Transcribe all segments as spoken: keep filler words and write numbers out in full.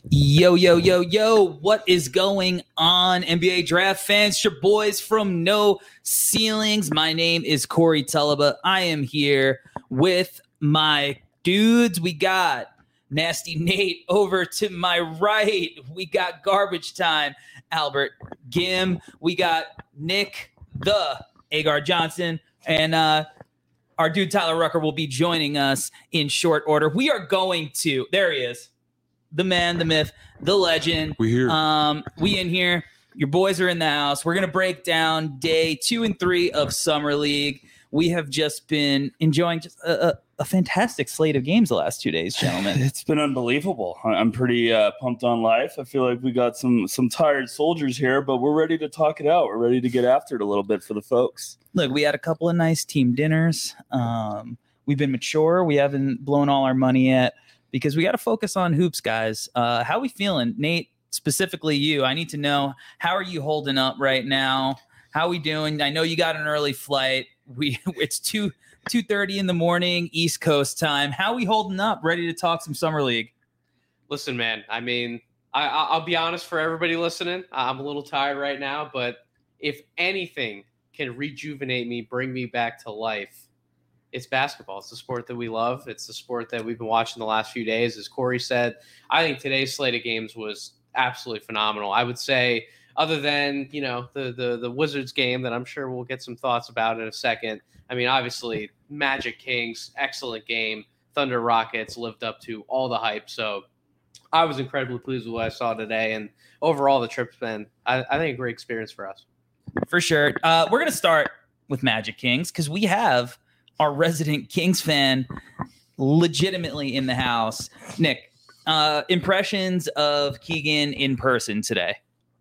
Yo, yo, yo, yo, what is going on, N B A draft fans? It's your boys from No Ceilings. My name is Corey Tulaba. I am here with my dudes. We got Nasty Nate over to my right. We got Garbage Time, Albert Gim. We got Nick, the Agar Johnson, and uh, our dude Tyler Rucker will be joining us in short order. We are going to, there he is. The man, the myth, the legend. We here. Um, we in here. Your boys are in the house. We're going to break down day two and three of Summer League. We have just been enjoying just a, a, a fantastic slate of games the last two days, gentlemen. It's been unbelievable. I'm pretty uh, pumped on life. I feel like we got some some tired soldiers here, but we're ready to talk it out. We're ready to get after it a little bit for the folks. Look, we had a couple of nice team dinners. Um, we've been mature. We haven't blown all our money yet. Because we got to focus on hoops, guys. Uh, how we feeling? Nate, specifically you. I need to know, how are you holding up right now? How we doing? I know you got an early flight. We It's two thirty in the morning, East Coast time. How we holding up? Ready to talk some Summer League? Listen, man, I mean, I, I'll be honest for everybody listening. I'm a little tired right now, but if anything can rejuvenate me, bring me back to life, it's basketball. It's the sport that we love. It's the sport that we've been watching the last few days. As Corey said, I think today's slate of games was absolutely phenomenal. I would say, other than, you know, the the the Wizards game that I'm sure we'll get some thoughts about in a second. I mean, obviously, Magic Kings, excellent game. Thunder Rockets lived up to all the hype. So I was incredibly pleased with what I saw today. And overall, the trip's been, I, I think, a great experience for us. For sure. Uh, we're going to start with Magic Kings because we have our resident Kings fan legitimately in the house. Nick, uh, impressions of Keegan in person today?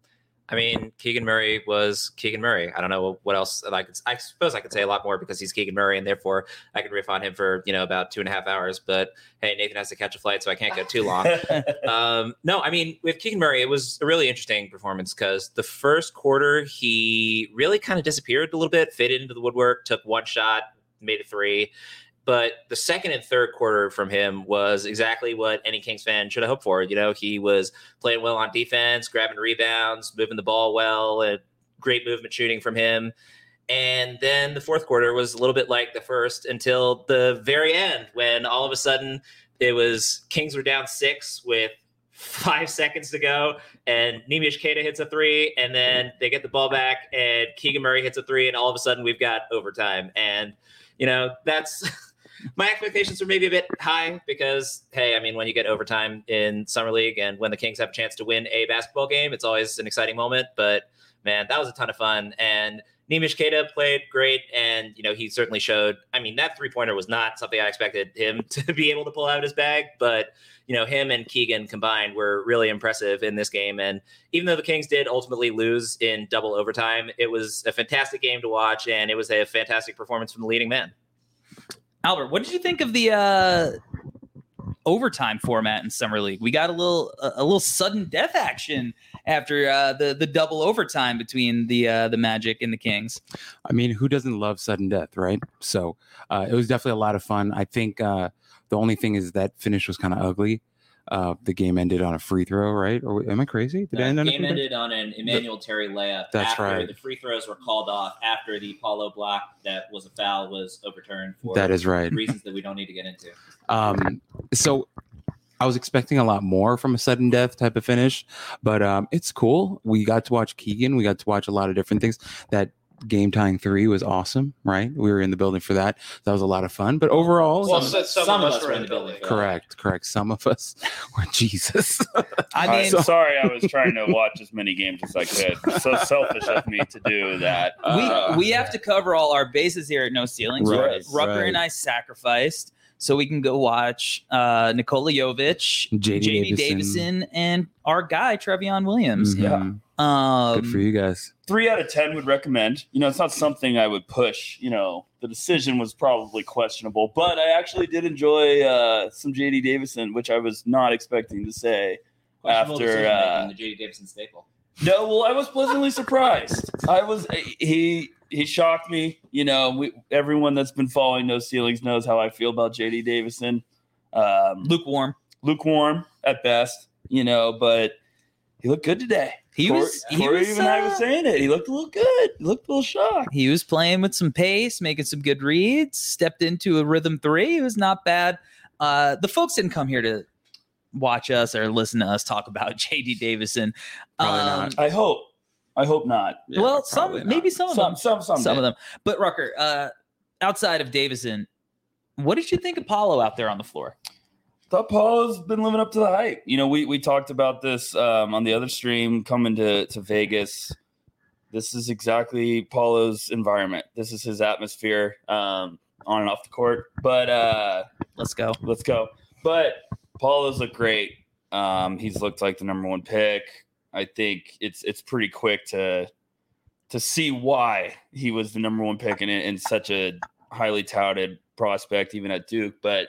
I mean, Keegan Murray was Keegan Murray. I don't know what else I could. I suppose I could say a lot more because he's Keegan Murray, and therefore I could riff on him for you know about two and a half hours. But hey, Nathan has to catch a flight, so I can't go too long. um, no, I mean with Keegan Murray, it was a really interesting performance because the first quarter he really kind of disappeared a little bit, faded into the woodwork, took one shot, made a three. But the second and third quarter from him was exactly what any Kings fan should have hoped for. You know, he was playing well on defense, grabbing rebounds, moving the ball well, and great movement shooting from him. And then the fourth quarter was a little bit like the first until the very end when all of a sudden it was Kings were down six with five seconds to go, and Neemias Queta hits a three, and then they get the ball back, and Keegan Murray hits a three, and all of a sudden we've got overtime. And, you know, that's my expectations are maybe a bit high because, hey, I mean, when you get overtime in Summer League and when the Kings have a chance to win a basketball game, it's always an exciting moment. But, man, that was a ton of fun. And Neemias Queta played great, and, you know, he certainly showed – I mean, that three-pointer was not something I expected him to be able to pull out of his bag, but – you know, him and Keegan combined were really impressive in this game. And even though the Kings did ultimately lose in double overtime, it was a fantastic game to watch, and it was a fantastic performance from the leading man. Albert, what did you think of the uh, overtime format in Summer League? We got a little a, a little sudden death action after uh, the the double overtime between the uh, the Magic and the Kings. I mean, who doesn't love sudden death, right? So uh, it was definitely a lot of fun. I think uh, the only thing is that finish was kind of ugly. Uh, the game ended on a free throw, right? Or am I crazy? Did the it end on game a free ended throw? on an Emmanuel Terry layup. That's after right. The free throws were called off after the Paulo block that was a foul was overturned for That is right. reasons that we don't need to get into. Um, so I was expecting a lot more from a sudden death type of finish, but um, it's cool. We got to watch Keegan. We got to watch a lot of different things. That game tying three was awesome, right? We were in the building for that. That was a lot of fun. But overall, Well, some, some, some of us were in the building. for that. correct, correct. Some of us were Jesus. I I'm mean, so sorry. I was trying to watch as many games as I could. It's so selfish of me to do that. Uh, we we have to cover all our bases here at No Ceilings. Right, Rucker right. and I sacrificed so we can go watch uh, Nikola Jovic, J D J D Davison. Davison, and our guy Trevion Williams. Mhm. Um, Good for you guys. Three out of ten would recommend. You know, it's not something I would push. You know, the decision was probably questionable, but I actually did enjoy uh, some J D Davison, which I was not expecting to say. Questionable After, decision-making, uh, the J D Davison staple. No, well, I was pleasantly surprised. I was he he shocked me. You know, we, everyone that's been following No Ceilings knows how I feel about J D Davison. Um, lukewarm. lukewarm at best. you know, but he looked good today. He Corey, was. He Corey was. even I was uh, saying it. He looked a little good. He looked a little shocked. He was playing with some pace, making some good reads, stepped into a rhythm three. It was not bad. Uh, the folks didn't come here to watch us or listen to us talk about J D Davison. Probably not. I hope. I hope not. Yeah, well, some probably not. maybe some of Some, them. some, some, Some did. of them. But Rucker, uh, outside of Davison, what did you think of Paulo out there on the floor? Thought Paulo's been living up to the hype. You know, we we talked about this um, on the other stream coming to, to Vegas. This is exactly Paulo's environment. This is his atmosphere um, on and off the court. But uh, Let's go. let's go. But Paulo's looked great. Um, he's looked like the number one pick. I think it's it's pretty quick to to see why he was the number one pick and, and such a highly touted prospect, even at Duke. But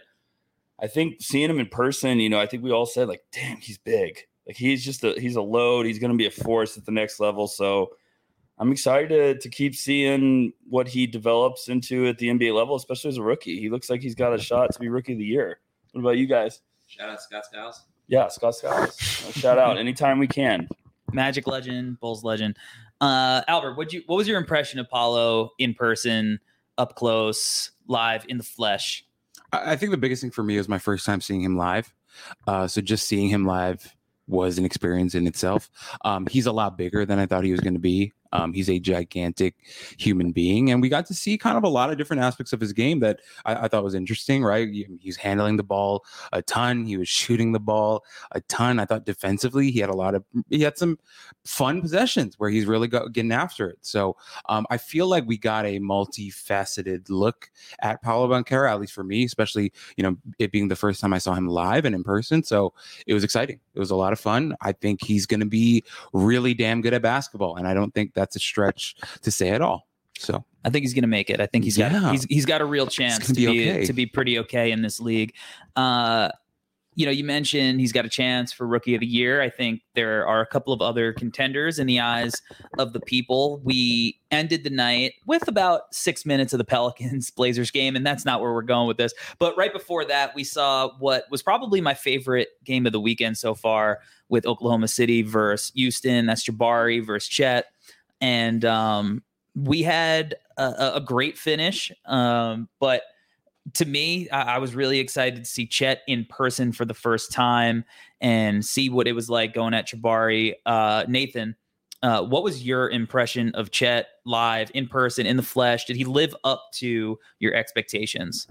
I think seeing him in person, you know, I think we all said like, damn, he's big. Like he's just a he's a load. He's going to be a force at the next level. So I'm excited to, to keep seeing what he develops into at the N B A level, especially as a rookie. He looks like he's got a shot to be rookie of the year. What about you guys? Shout out Scott Skiles. Yeah, Scott Skiles. Shout out anytime we can. Magic legend, Bulls legend. Uh, Albert, what you what was your impression of Paulo in person, up close, live, in the flesh? I I think the biggest thing for me was my first time seeing him live. Uh, so just seeing him live was an experience in itself. Um, he's a lot bigger than I thought he was going to be. Um, he's a gigantic human being, and we got to see kind of a lot of different aspects of his game that I, I thought was interesting, right? He's handling the ball a ton. He was shooting the ball a ton. I thought defensively, he had a lot of, he had some fun possessions where he's really got, getting after it. So um, I feel like we got a multifaceted look at Paolo Banchero, at least for me, especially, you know, it being the first time I saw him live and in person. So it was exciting. It was a lot of fun. I think he's going to be really damn good at basketball, and I don't think that's a stretch to say at all. So I think he's going to make it. I think he's got Yeah. he's he's got a real chance gonna to be be okay. to be pretty okay in this league. Uh, you know, you mentioned he's got a chance for Rookie of the Year. I think there are a couple of other contenders in the eyes of the people. We ended the night with about six minutes of the Pelicans Blazers game, and that's not where we're going with this. But right before that, we saw what was probably my favorite game of the weekend so far with Oklahoma City versus Houston. That's Jabari versus Chet. And um, we had a, a great finish. Um, but to me, I, I was really excited to see Chet in person for the first time and see what it was like going at Jabari. Uh, Nathan, uh, what was your impression of Chet live, in person, in the flesh? Did he live up to your expectations?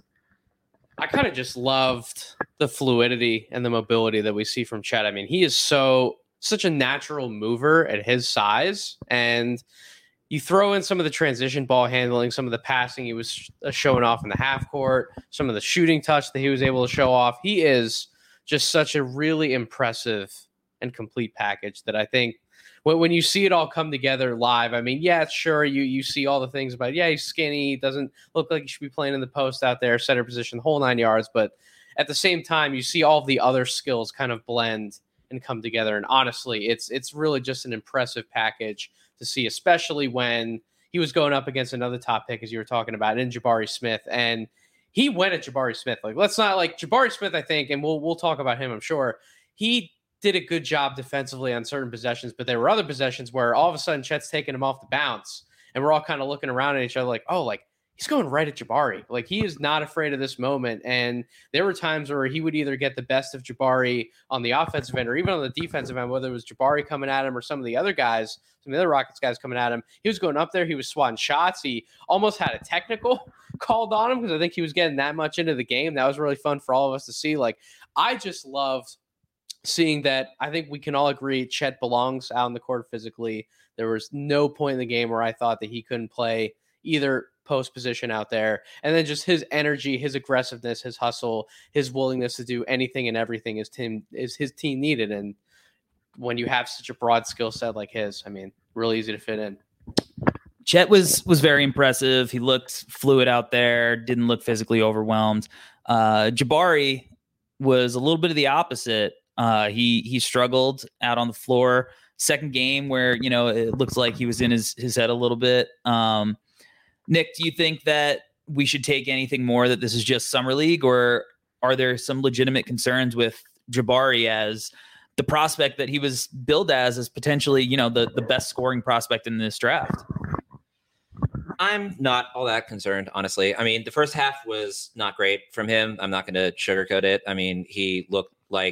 I kind of just loved the fluidity and the mobility that we see from Chet. I mean, he is so such a natural mover at his size, and you throw in some of the transition ball handling, some of the passing he was showing off in the half court, some of the shooting touch that he was able to show off. He is just such a really impressive and complete package that I think when, when you see it all come together live, I mean, yeah, sure, you you see all the things about, yeah, he's skinny, doesn't look like he should be playing in the post out there, center position, the whole nine yards. But at the same time, you see all of the other skills kind of blend and come together. And honestly, it's it's really just an impressive package to see, especially when he was going up against another top pick, as you were talking about, in Jabari Smith. And he went at Jabari Smith. Like, let's not like Jabari Smith, I think, and we'll we'll talk about him, I'm sure. He did a good job defensively on certain possessions, but there were other possessions where all of a sudden Chet's taking him off the bounce, and we're all kind of looking around at each other like, oh, like, he's going right at Jabari. Like, he is not afraid of this moment. And there were times where he would either get the best of Jabari on the offensive end or even on the defensive end, whether it was Jabari coming at him or some of the other guys, some of the other Rockets guys coming at him. He was going up there. He was swatting shots. He almost had a technical called on him because I think he was getting that much into the game. That was really fun for all of us to see. Like, I just loved seeing that. I think we can all agree Chet belongs out on the court physically. There was no point in the game where I thought that he couldn't play either post position out there. And then just his energy, his aggressiveness, his hustle, his willingness to do anything and everything his team is his team needed. And when you have such a broad skill set like his, I mean, really easy to fit in. Chet was was very impressive. He looked fluid out there, didn't look physically overwhelmed. Uh, Jabari was a little bit of the opposite. Uh, he he struggled out on the floor. Second game where, you know, it looks like he was in his, his head a little bit. Um, Nick, do you think that we should take anything more that this is just summer league, or are there some legitimate concerns with Jabari as the prospect that he was billed as as potentially, you know, the, the best scoring prospect in this draft. I'm not all that concerned, honestly. I mean, the first half was not great from him. I'm not going to sugarcoat it. I mean, he looked like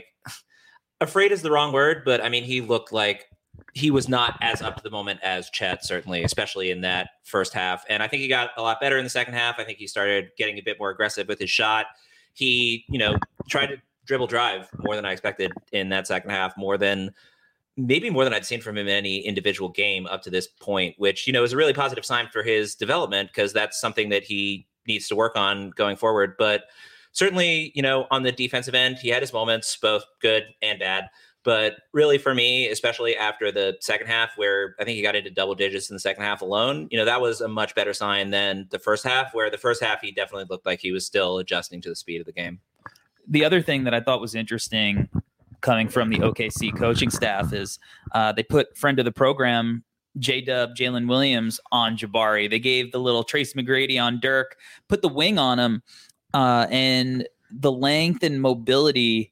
afraid is the wrong word, but I mean, he looked like he was not as up to the moment as Chet, certainly, especially in that first half. And I think he got a lot better in the second half. I think he started getting a bit more aggressive with his shot. He, you know, tried to dribble drive more than I expected in that second half, more than maybe more than I'd seen from him in any individual game up to this point, which, you know, is a really positive sign for his development, because that's something that he needs to work on going forward. But certainly, you know, on the defensive end, he had his moments, both good and bad. But really for me, especially after the second half, where I think he got into double digits in the second half alone, you know, that was a much better sign than the first half, where the first half, he definitely looked like he was still adjusting to the speed of the game. The other thing that I thought was interesting coming from the O K C coaching staff is uh, they put friend of the program, J-Dub, Jalen Williams, on Jabari. They gave the little Trace McGrady on Dirk, put the wing on him, uh, and the length and mobility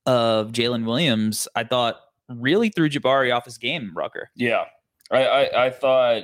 of Jalen Williams, I thought, really threw Jabari off his game, Rucker. Yeah, I, I, I thought,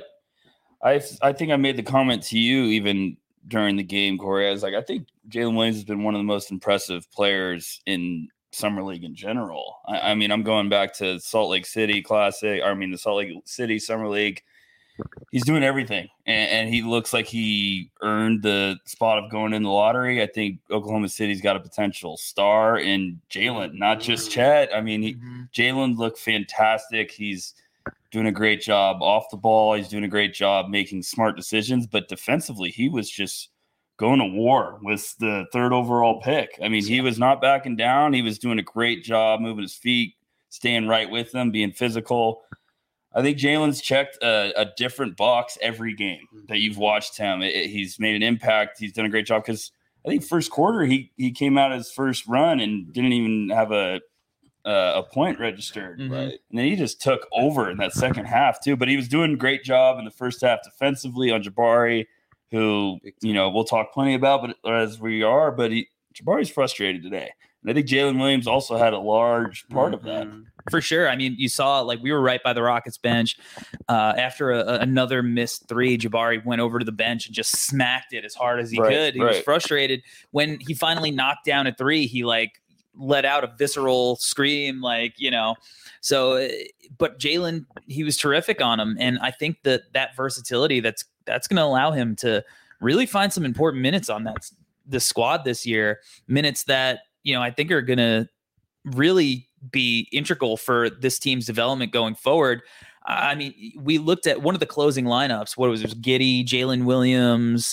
I, I think I made the comment to you even during the game, Corey. I was like, I think Jalen Williams has been one of the most impressive players in Summer League in general. I, I mean, I'm going back to Salt Lake City Classic. I mean, the Salt Lake City Summer League. He's doing everything, and, and he looks like he earned the spot of going in the lottery. I think Oklahoma City's got a potential star in Jalen, not just Chet. I mean, he, mm-hmm. Jalen looked fantastic. He's doing a great job off the ball. He's doing a great job making smart decisions, but defensively, he was just going to war with the third overall pick. I mean, he was not backing down. He was doing a great job moving his feet, staying right with them, being physical. I think Jalen's checked a, a different box every game that you've watched him. It, it, he's made an impact. He's done a great job, because I think first quarter he he came out his first run and didn't even have a uh, a point registered. Mm-hmm. Right, and then he just took over in that second half too. But he was doing a great job in the first half defensively on Jabari, who, you know, we'll talk plenty about, but as we are, but he, Jabari's frustrated today. And I think Jalen Williams also had a large part mm-hmm. of that. For sure. I mean, you saw, like, we were right by the Rockets bench. Uh, after a, a, another missed three, Jabari went over to the bench and just smacked it as hard as he right, could. He right. was frustrated. When he finally knocked down a three, he, like, let out a visceral scream, like, you know. So, but Jalen, he was terrific on him. And I think that that versatility, that's that's going to allow him to really find some important minutes on that the squad this year. Minutes that, you know, I think are going to really be integral for this team's development going forward. I mean, we looked at one of the closing lineups. What was it? It was Giddey, Jalen Williams,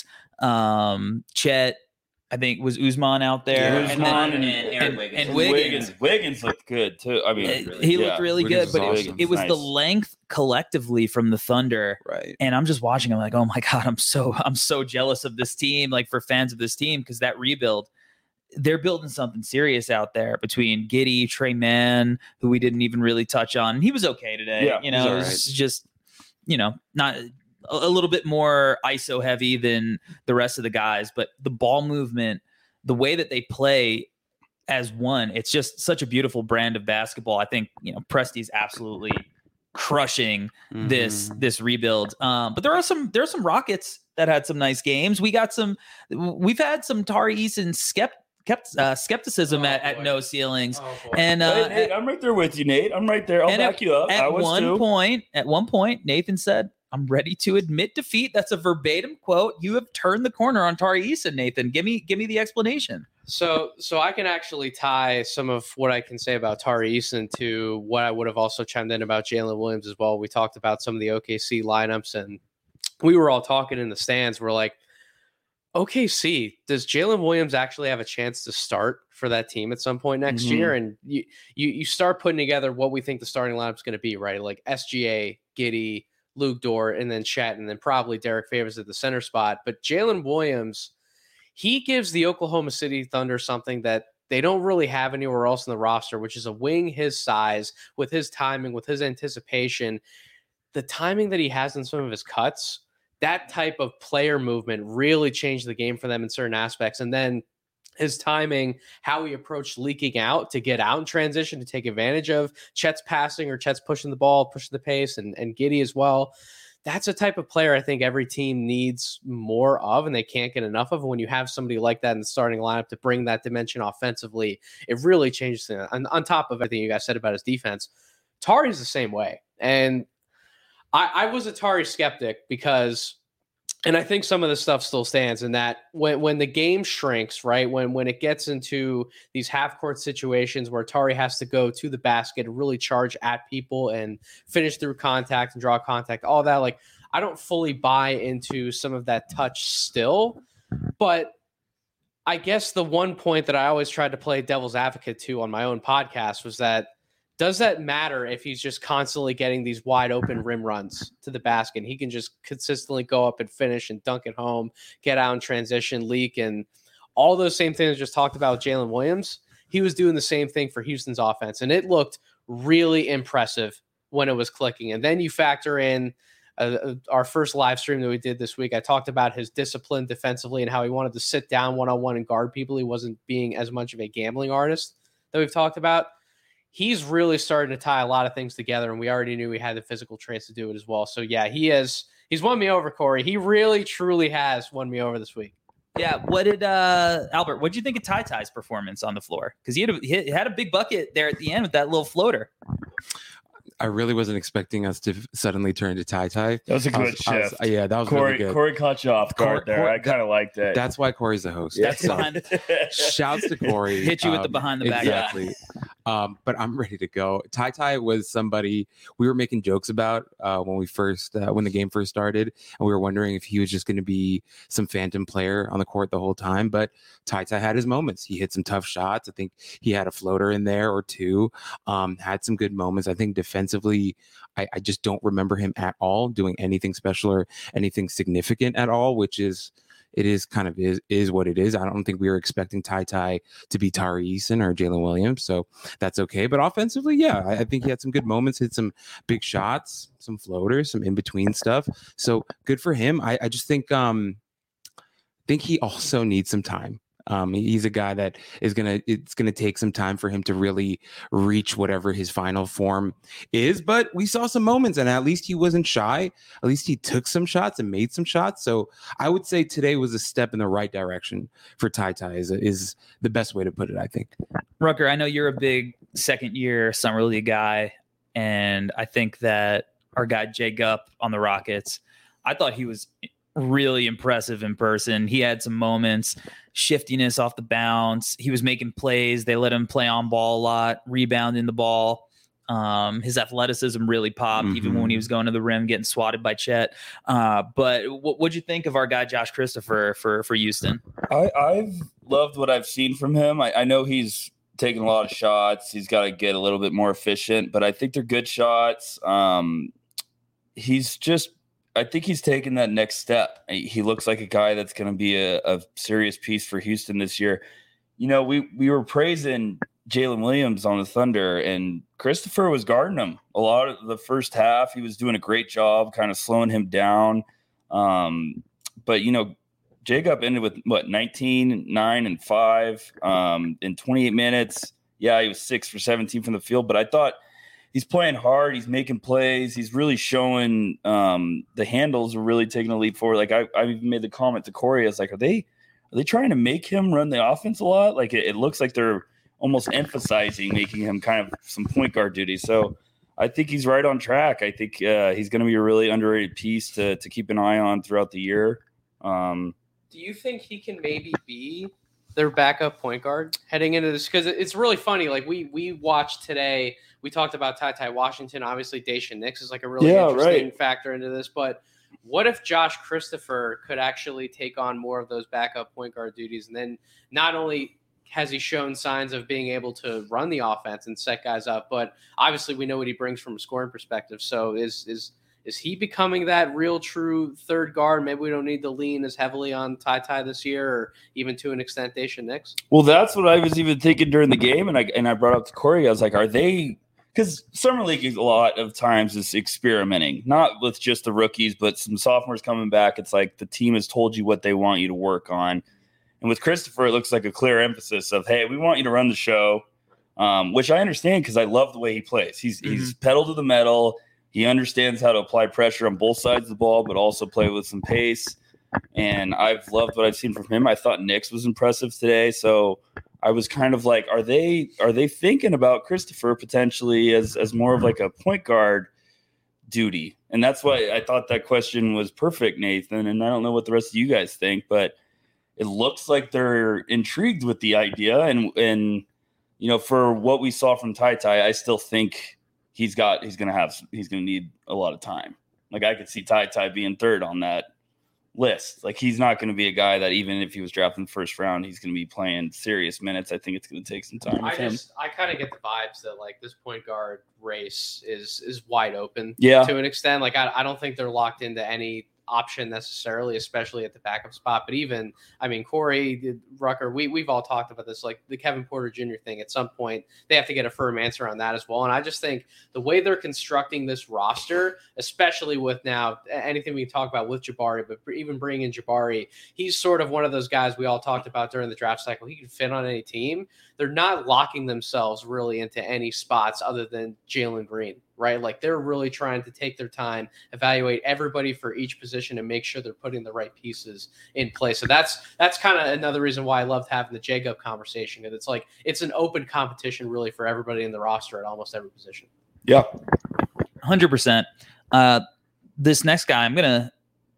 um, Chet. I think was Usman out there, yeah, and, then, and, and, and, Wiggins. and Wiggins. Wiggins. Wiggins looked good too. I mean, uh, he looked yeah, really Wiggins good, but awesome. it, it was nice. the length collectively from the Thunder. Right. And I'm just watching. I'm like, oh my god, I'm so I'm so jealous of this team. Like, for fans of this team, because that rebuild, they're building something serious out there between Giddey, Trey Mann, who we didn't even really touch on. He was okay today. Yeah, you know, it was right. just, you know, not a, a little bit more I S O heavy than the rest of the guys, but the ball movement, the way that they play as one, it's just such a beautiful brand of basketball. I think, you know, Presti's absolutely crushing mm-hmm. this this rebuild. Um, but there are some there are some Rockets that had some nice games. We got some. We've had some Tari Eason skept. Kept uh, skepticism oh, at, at no ceilings, oh, and uh, hey, Nate, I'm right there with you, Nate. I'm right there. I'll back at, you up. At I was one too. point, at one point, Nathan said, "I'm ready to admit defeat." That's a verbatim quote. You have turned the corner on Tari Eason, Nathan. Give me, give me the explanation. So, so I can actually tie some of what I can say about Tari Eason to what I would have also chimed in about Jalen Williams as well. We talked about some of the O K C lineups, and we were all talking in the stands. We're like, O K C, does Jalen Williams actually have a chance to start for that team at some point next Mm-hmm. year? And you, you you start putting together what we think the starting lineup is going to be, right? Like S G A, Giddey, Luke Dort, and then Chet, and then probably Derek Favors at the center spot. But Jalen Williams, he gives the Oklahoma City Thunder something that they don't really have anywhere else in the roster, which is a wing his size, with his timing, with his anticipation. The timing that he has in some of his cuts, that type of player movement really changed the game for them in certain aspects. And then his timing, how he approached leaking out to get out in transition to take advantage of Chet's passing or Chet's pushing the ball, pushing the pace, and, and Giddey as well. That's a type of player I think every team needs more of, and they can't get enough of. When you have somebody like that in the starting lineup to bring that dimension offensively, it really changes things. And on top of everything you guys said about his defense, Tari's the same way. And I, I was a Tari skeptic because – and I think some of the stuff still stands in that when, when the game shrinks, right, when when it gets into these half-court situations where Tari has to go to the basket and really charge at people and finish through contact and draw contact, all that, like, I don't fully buy into some of that touch still. But I guess the one point that I always tried to play devil's advocate to on my own podcast was that, does that matter if he's just constantly getting these wide open rim runs to the basket? He can just consistently go up and finish and dunk it home, get out in transition, leak, and all those same things I just talked about with Jalen Williams. He was doing the same thing for Houston's offense, and it looked really impressive when it was clicking. And then you factor in uh, our first live stream that we did this week. I talked about his discipline defensively and how he wanted to sit down one-on-one and guard people. He wasn't being as much of a gambling artist that we've talked about. He's really starting to tie a lot of things together, and we already knew he had the physical traits to do it as well. So, yeah, he is he's won me over, Corey. He really, truly has won me over this week. Yeah, what did uh, Albert? What did you think of Ty Ty's performance on the floor? Because he had a, he had a big bucket there at the end with that little floater. I really wasn't expecting us to suddenly turn to Ty Ty. That was a good shift. Was, yeah, that was Corey. really good. Corey caught you off guard Corey, there. Corey, I kind of liked that. That's why Corey's the host. That's so, behind. Shouts to Corey. Hit you with the um, behind the back. Exactly. Um, but I'm ready to go. Ty Ty was somebody we were making jokes about uh, when we first uh, when the game first started, and we were wondering if he was just going to be some phantom player on the court the whole time. But Ty Ty had his moments. He hit some tough shots. I think he had a floater in there or two. Um, had some good moments. I think defensively, I, I just don't remember him at all doing anything special or anything significant at all, which is. It is kind of is is what it is. I don't think we were expecting Ty Ty to be Tari Eason or Jalen Williams, so that's okay. But offensively, yeah, I, I think he had some good moments, hit some big shots, some floaters, some in between stuff. So good for him. I, I just think um, think he also needs some time. Um, he's a guy that is gonna. It's gonna take some time for him to really reach whatever his final form is. But we saw some moments, and at least he wasn't shy. At least he took some shots and made some shots. So I would say today was a step in the right direction for Ty Ty. Is is the best way to put it, I think. Rucker, I know you're a big second year summer league guy, and I think that our guy Jay Gupp on the Rockets, I thought he was really impressive in person. He had some moments, shiftiness off the bounce. He was making plays. They let him play on ball a lot, rebounding the ball. Um, his athleticism really popped, mm-hmm. even when he was going to the rim, getting swatted by Chet. Uh, but what what'd you think of our guy Josh Christopher for for Houston? I, I've loved what I've seen from him. I, I know he's taking a lot of shots. He's got to get a little bit more efficient, but I think they're good shots. Um, he's just I think he's taken that next step. He looks like a guy that's going to be a, a serious piece for Houston this year. You know, we we were praising Jalen Williams on the Thunder, and Christopher was guarding him a lot of the first half. He was doing a great job, kind of slowing him down. Um, but, you know, Jacob ended with, what, nineteen, nine, and five um, in twenty-eight minutes. Yeah, he was six for seventeen from the field, but I thought – he's playing hard. He's making plays. He's really showing um, the handles are really taking a leap forward. Like I, I even made the comment to Corey. I was like, are they, are they trying to make him run the offense a lot? Like it, it looks like they're almost emphasizing making him kind of some point guard duty. So I think he's right on track. I think uh, he's going to be a really underrated piece to to keep an eye on throughout the year. Um, Do you think he can maybe be their backup point guard heading into this? Because it's really funny. Like we we watched today. We talked about Ty Ty Washington. Obviously, Daishen Nix is like a really yeah, interesting right. factor into this. But what if Josh Christopher could actually take on more of those backup point guard duties? And then not only has he shown signs of being able to run the offense and set guys up, but obviously we know what he brings from a scoring perspective. So is is is he becoming that real true third guard? Maybe we don't need to lean as heavily on Ty Ty this year, or even to an extent Daishen Nix. Well, that's what I was even thinking during the game, and I and I brought up to Corey. I was like, are they? Because Summer League a lot of times is experimenting, not with just the rookies, but some sophomores coming back. It's like the team has told you what they want you to work on. And with Christopher, it looks like a clear emphasis of, hey, we want you to run the show, um, which I understand because I love the way he plays. He's mm-hmm. he's pedal to the metal. He understands how to apply pressure on both sides of the ball, but also play with some pace. And I've loved what I've seen from him. I thought Nix was impressive today. So I was kind of like, are they are they thinking about Christopher potentially as, as more of like a point guard duty? And that's why I thought that question was perfect, Nathan. And I don't know what the rest of you guys think, but it looks like they're intrigued with the idea. And, and you know, for what we saw from Ty Ty, I still think he's got he's going to have he's going to need a lot of time. Like I could see Ty Ty being third on that list. Like he's not going to be a guy that even if he was drafted in the first round, he's going to be playing serious minutes. I think it's going to take some time. I with just him. I kind of get the vibes that like this point guard race is is wide open. Yeah. To an extent. Like I, I don't think they're locked into any option necessarily, especially at the backup spot. But even, I mean, Corey, Rucker, we, we've all talked about this, like the Kevin Porter Junior thing. At some point, they have to get a firm answer on that as well. And I just think the way they're constructing this roster, especially with now anything we can talk about with Jabari, but even bringing in Jabari, he's sort of one of those guys we all talked about during the draft cycle. He can fit on any team. They're not locking themselves really into any spots other than Jalen Green, right? Like they're really trying to take their time, evaluate everybody for each position, and make sure they're putting the right pieces in place. So that's that's kind of another reason why I loved having the Jacob conversation. And it's like it's an open competition really for everybody in the roster at almost every position. Yeah, one hundred percent. Uh, this next guy, I'm gonna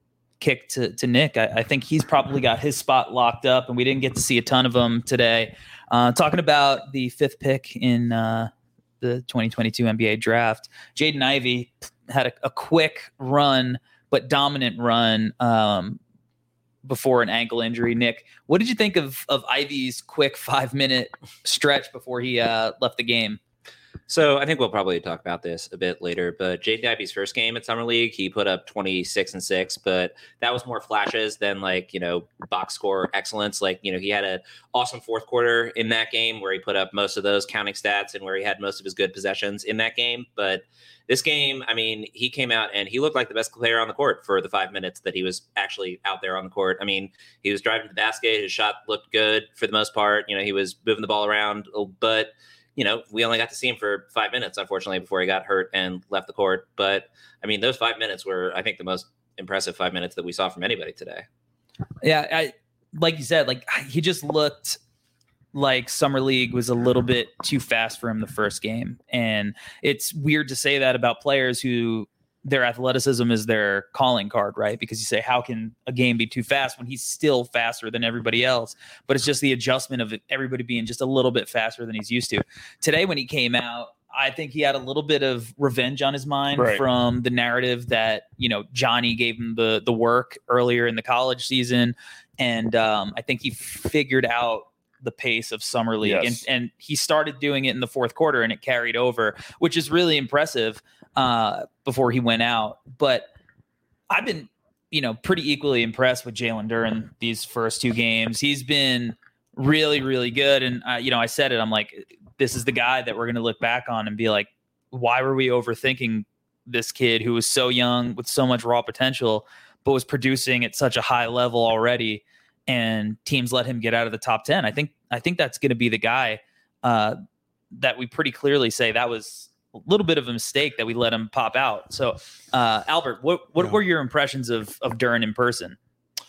kick to to Nick. I, I think he's probably got his spot locked up, and we didn't get to see a ton of them today. Uh, talking about the fifth pick in uh, the twenty twenty-two N B A draft, Jaden Ivey had a, a quick run, but dominant run um, before an ankle injury. Nick, what did you think of of Ivey's quick five minute stretch before he uh, left the game? So I think we'll probably talk about this a bit later, but Jaden Ivey's first game at Summer League, he put up twenty-six and six, but that was more flashes than like, you know, box score excellence. Like, you know, he had an awesome fourth quarter in that game where he put up most of those counting stats and where he had most of his good possessions in that game. But this game, I mean, he came out and he looked like the best player on the court for the five minutes that he was actually out there on the court. I mean, he was driving to the basket. His shot looked good for the most part. You know, he was moving the ball around, but you know, we only got to see him for five minutes, unfortunately, before he got hurt and left the court. But I mean, those five minutes were, I think, the most impressive five minutes that we saw from anybody today. Yeah, I like you said, like he just looked like Summer League was a little bit too fast for him the first game. And it's weird to say that about players who their athleticism is their calling card, right? Because you say, how can a game be too fast when he's still faster than everybody else? But it's just the adjustment of everybody being just a little bit faster than he's used to. Today, when he came out, I think he had a little bit of revenge on his mind right. from the narrative that, you know, Johnny gave him the the work earlier in the college season. And um, I think he figured out the pace of Summer League. Yes. And, and he started doing it in the fourth quarter and it carried over, which is really impressive uh, before he went out. But I've been, you know, pretty equally impressed with Jalen Duren these first two games. He's been really, really good. And, uh, you know, I said it, I'm like, this is the guy that we're going to look back on and be like, why were we overthinking this kid who was so young with so much raw potential, but was producing at such a high level already? And teams let him get out of the top ten. I think I think that's going to be the guy uh, that we pretty clearly say that was a little bit of a mistake that we let him pop out. So, uh, Albert, what what yeah. were your impressions of of Duren in person?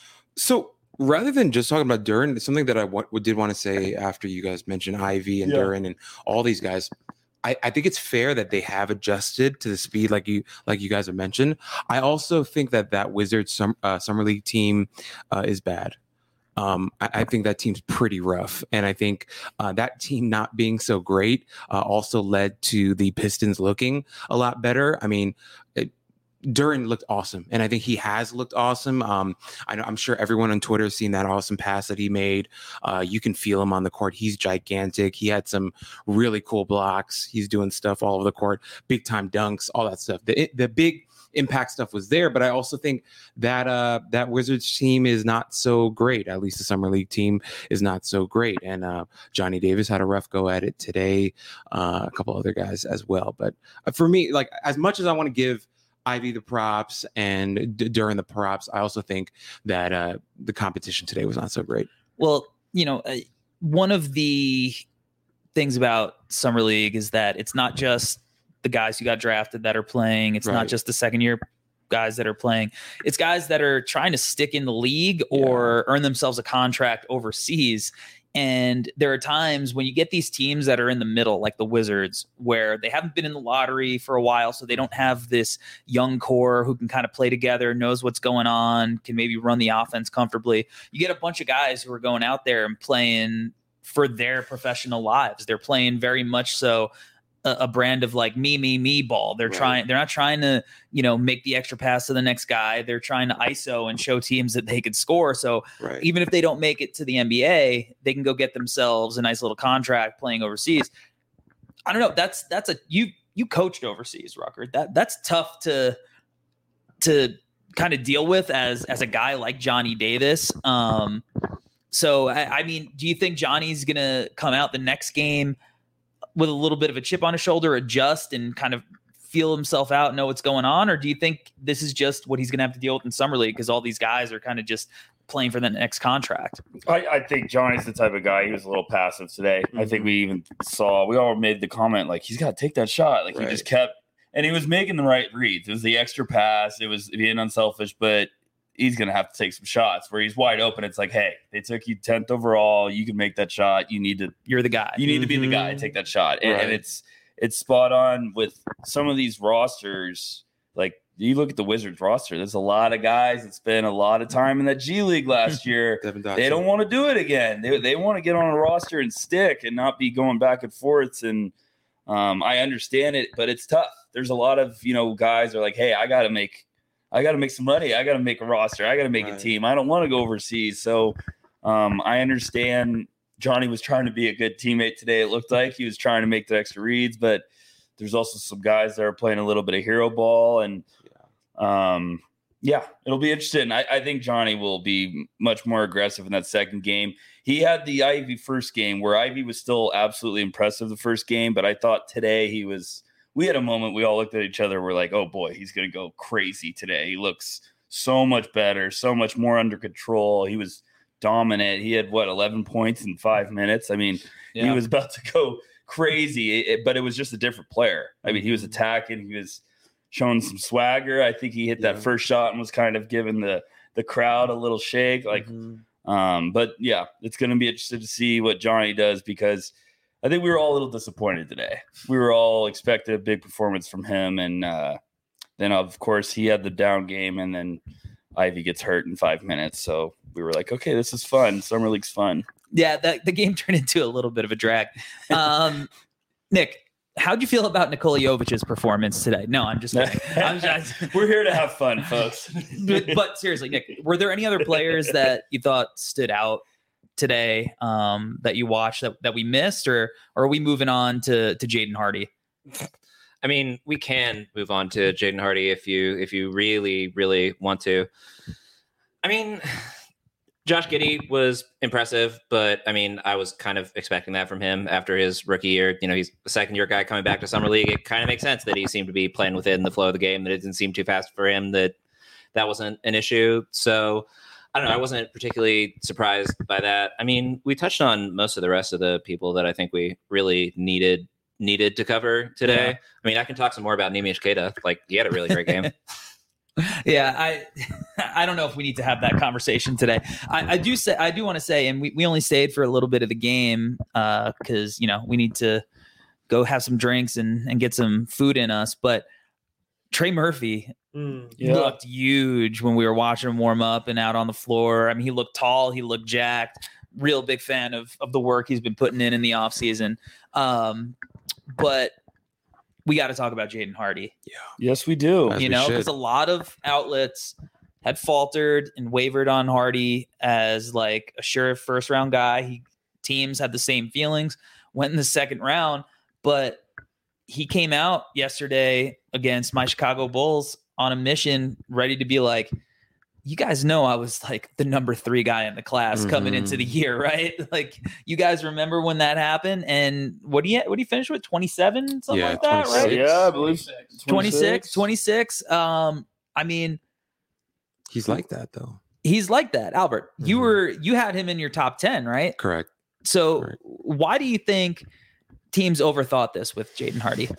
So rather than just talking about Duren, something that I w- did want to say after you guys mentioned Ivy and yeah. Duren and all these guys, I, I think it's fair that they have adjusted to the speed like you like you guys have mentioned. I also think that that Wizards sum, uh, Summer League team uh, is bad. Um, I, I think that team's pretty rough. And I think uh, that team not being so great uh, also led to the Pistons looking a lot better. I mean, it, Duren looked awesome. And I think he has looked awesome. Um, I know, I'm sure everyone on Twitter has seen that awesome pass that he made. Uh, you can feel him on the court. He's gigantic. He had some really cool blocks. He's doing stuff all over the court, big time dunks, all that stuff. The, the big impact stuff was there, but I also think that uh that Wizards team is not so great. At least the Summer League team is not so great. And uh Johnny Davis had a rough go at it today, uh a couple other guys as well. But for me, like, as much as I want to give Ivy the props and d- Duren the props, I also think that uh the competition today was not so great. Well, you know, uh, one of the things about Summer League is that it's not just the guys who got drafted that are playing. It's Right. not just the second year guys that are playing. It's guys that are trying to stick in the league or earn themselves a contract overseas. And there are times when you get these teams that are in the middle, like the Wizards, where they haven't been in the lottery for a while. So they don't have this young core who can kind of play together, knows what's going on, can maybe run the offense comfortably. You get a bunch of guys who are going out there and playing for their professional lives. They're playing very much so a, a brand of like me, me, me ball. They're Right. trying, they're not trying to, you know, make the extra pass to the next guy. They're trying to I S O and show teams that they could score. So Right. even if they don't make it to the N B A, they can go get themselves a nice little contract playing overseas. I don't know. That's, that's a, you, you coached overseas, Rucker. That that's tough to, to kind of deal with as, as a guy like Johnny Davis. Um, So, I, I mean, do you think Johnny's going to come out the next game with a little bit of a chip on his shoulder, adjust and kind of feel himself out, know what's going on? Or do you think this is just what he's going to have to deal with in Summer League because all these guys are kind of just playing for the next contract? I, I think Johnny's the type of guy. He was a little passive today. I think we even saw, we all made the comment, like, he's got to take that shot. Like, Right. he just kept, and he was making the right reads. It was the extra pass. It was being unselfish, but he's going to have to take some shots where he's wide open. It's like, hey, they took you tenth overall. You can make that shot. You need to, You're the guy. you need to be the guy to take that shot. And, and Right. it's, it's spot on with some of these rosters. Like, you look at the Wizards roster, there's a lot of guys that spent a lot of time in that G League last year. Devin They Dotson. don't want to do it again. They, they want to get on a roster and stick and not be going back and forths. And um, I understand it, but it's tough. There's a lot of, you know, guys are like, hey, I got to make, I got to make some money. I got to make a roster. I got to make Right. a team. I don't want to go overseas. So um, I understand Johnny was trying to be a good teammate today. It looked like he was trying to make the extra reads, but there's also some guys that are playing a little bit of hero ball. And um, yeah, it'll be interesting. I, I think Johnny will be much more aggressive in that second game. He had the Ivy first game where Ivy was still absolutely impressive the first game, but I thought today he was, we had a moment we all looked at each other. We're like, oh boy, he's going to go crazy today. He looks so much better, so much more under control. He was dominant. He had what, eleven points in five minutes. I mean, he Yeah. was about to go crazy, it- but it was just a different player. I mean, he was attacking, he was showing some swagger. I think he hit that Yeah. first shot and was kind of giving the the crowd a little shake. Like, um, but yeah, it's going to be interesting to see what Johnny does because I think we were all a little disappointed today. We were all expecting a big performance from him, and uh, then of course he had the down game, and then Ivy gets hurt in five minutes. So we were like, okay, this is fun. Summer League's fun. Yeah, that, the game turned into a little bit of a drag. Um, Nick, how'd you feel about Nikola Jovic's performance today? No, I'm just kidding. I'm just, We're here to have fun, folks. but, but seriously, Nick, were there any other players that you thought stood out today um, that you watched that, that we missed, or, or are we moving on to to Jaden Hardy? I mean, we can move on to Jaden Hardy if you if you really really want to. I mean, Josh Giddey was impressive, but I mean, I was kind of expecting that from him after his rookie year. You know, he's a second year guy coming back to Summer League. It kind of makes sense that he seemed to be playing within the flow of the game, that it didn't seem too fast for him, that that wasn't an issue. So I don't know. I wasn't particularly surprised by that. I mean, we touched on most of the rest of the people that I think we really needed needed to cover today. Yeah. I mean, I can talk some more about Nimi Ishiketa. Like, he had a really great game. Yeah, I I don't know if we need to have that conversation today. I, I do say I do want to say, and we, we only stayed for a little bit of the game because uh, you know we need to go have some drinks and, and get some food in us. But Trey Murphy Yeah. looked huge when we were watching him warm up and out on the floor. I mean, he looked tall, he looked jacked. Real big fan of of the work he's been putting in in the offseason. Um, but we got to talk about Jaden Hardy. Yes, we do. As you we know, should. because a lot of outlets had faltered and wavered on Hardy as like a sure first round guy. He teams had the same feelings, went in the second round, but he came out yesterday against my Chicago Bulls on a mission, ready to be like, you guys know I was like the number three guy in the class coming into the year, right? Like, you guys remember when that happened? And what do you what do you finish with? twenty-seven, something Yeah, like that, right? twenty-six. Yeah, I believe twenty-six, twenty-six. Um, I mean, He's like that though. he's like that. Albert, you Mhm. were you had him in your top ten, right? Correct. So Correct. why do you think teams overthought this with Jaden Hardy?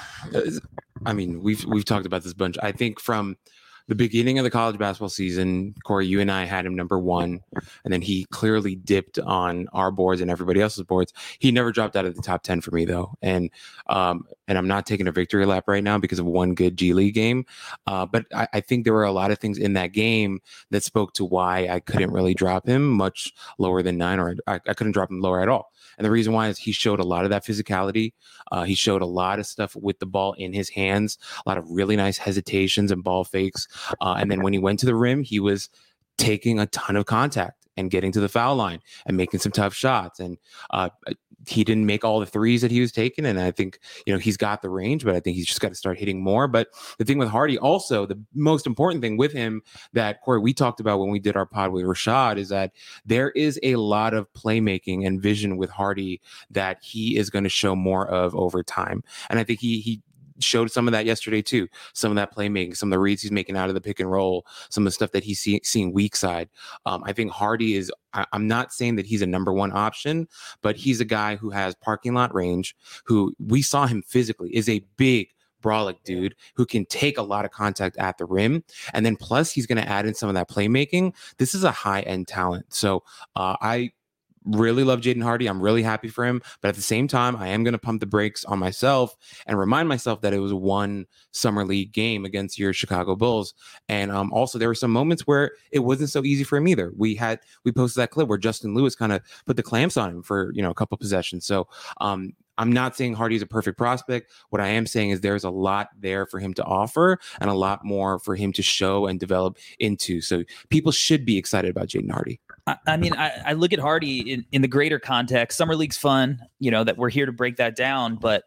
I mean, we've we've talked about this a bunch. I think from the beginning of the college basketball season, Corey, you and I had him number one, and then he clearly dipped on our boards and everybody else's boards. He never dropped out of the top ten for me, though, and um, and I'm not taking a victory lap right now because of one good G League game. Uh, but I, I think there were a lot of things in that game that spoke to why I couldn't really drop him much lower than nine, or I, I couldn't drop him lower at all. And the reason why is he showed a lot of that physicality. Uh, he showed a lot of stuff with the ball in his hands, a lot of really nice hesitations and ball fakes. Uh, and then when he went to the rim, he was taking a ton of contact and getting to the foul line and making some tough shots. And uh, he didn't make all the threes that he was taking. And I think, you know, he's got the range, but I think he's just got to start hitting more. But the thing with Hardy, also, the most important thing with him that, Corey, we talked about when we did our pod with Rashad is that there is a lot of playmaking and vision with Hardy that he is going to show more of over time. And I think he, he, showed some of that yesterday too. Some of that playmaking, some of the reads he's making out of the pick and roll, some of the stuff that he's see, seeing weak side. Um, I think Hardy is, I, I'm not saying that he's a number one option, but he's a guy who has parking lot range, who we saw him physically is a big, brolic dude who can take a lot of contact at the rim. And then plus he's going to add in some of that playmaking. This is a high end talent. So uh, I, really love Jaden Hardy. I'm really happy for him. But at the same time, I am going to pump the brakes on myself and remind myself that it was one summer league game against your Chicago Bulls. And um, also there were some moments where it wasn't so easy for him either. We had, we posted that clip where Justin Lewis kind of put the clamps on him for, you know, a couple possessions. So um, I'm not saying Hardy's a perfect prospect. What I am saying is there's a lot there for him to offer and a lot more for him to show and develop into. So people should be excited about Jaden Hardy. I, I mean, I, I look at Hardy in, in the greater context. Summer League's fun, you know, that we're here to break that down. But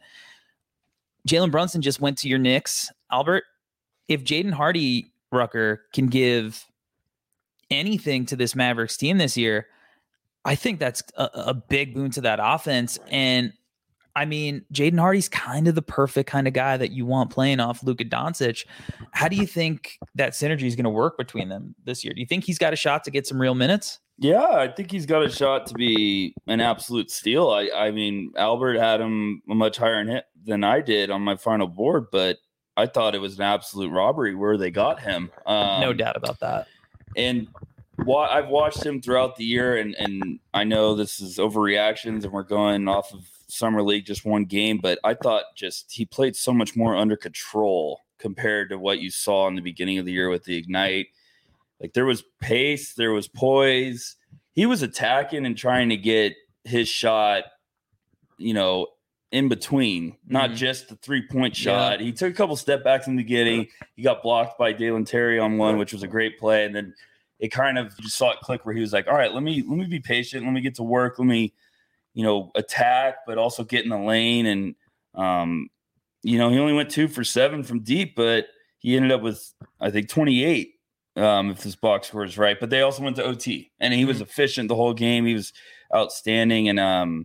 Jalen Brunson just went to your Knicks. Albert, if Jaden Hardy, Rucker, can give anything to this Mavericks team this year, I think that's a, a big boon to that offense. And I mean, Jaden Hardy's kind of the perfect kind of guy that you want playing off Luka Doncic. How do you think that synergy is going to work between them this year? Do you think he's got a shot to get some real minutes? Yeah, I think he's got a shot to be an absolute steal. I, I mean, Albert had him a much higher hit than I did on my final board, but I thought it was an absolute robbery where they got him. Um, No doubt about that. And wa- I've watched him throughout the year, and, and I know this is overreactions, and we're going off of Summer League, just one game, but I thought just he played so much more under control compared to what you saw in the beginning of the year with the Ignite. Like there was pace, there was poise. He was attacking and trying to get his shot, you know, in between, not Mhm. just the three-point shot. Yeah. He took a couple step backs in the beginning. He got blocked by Dalen Terry on one, which was a great play. And then it kind of, you just saw it click where he was like, all right, let me, let me be patient. Let me get to work. Let me, you know, attack, but also get in the lane. And, um, you know, he only went two for seven from deep, but he ended up with, I think, twenty-eight, um, if this box score is right. But they also went to O T, and he was efficient the whole game. He was outstanding. And um,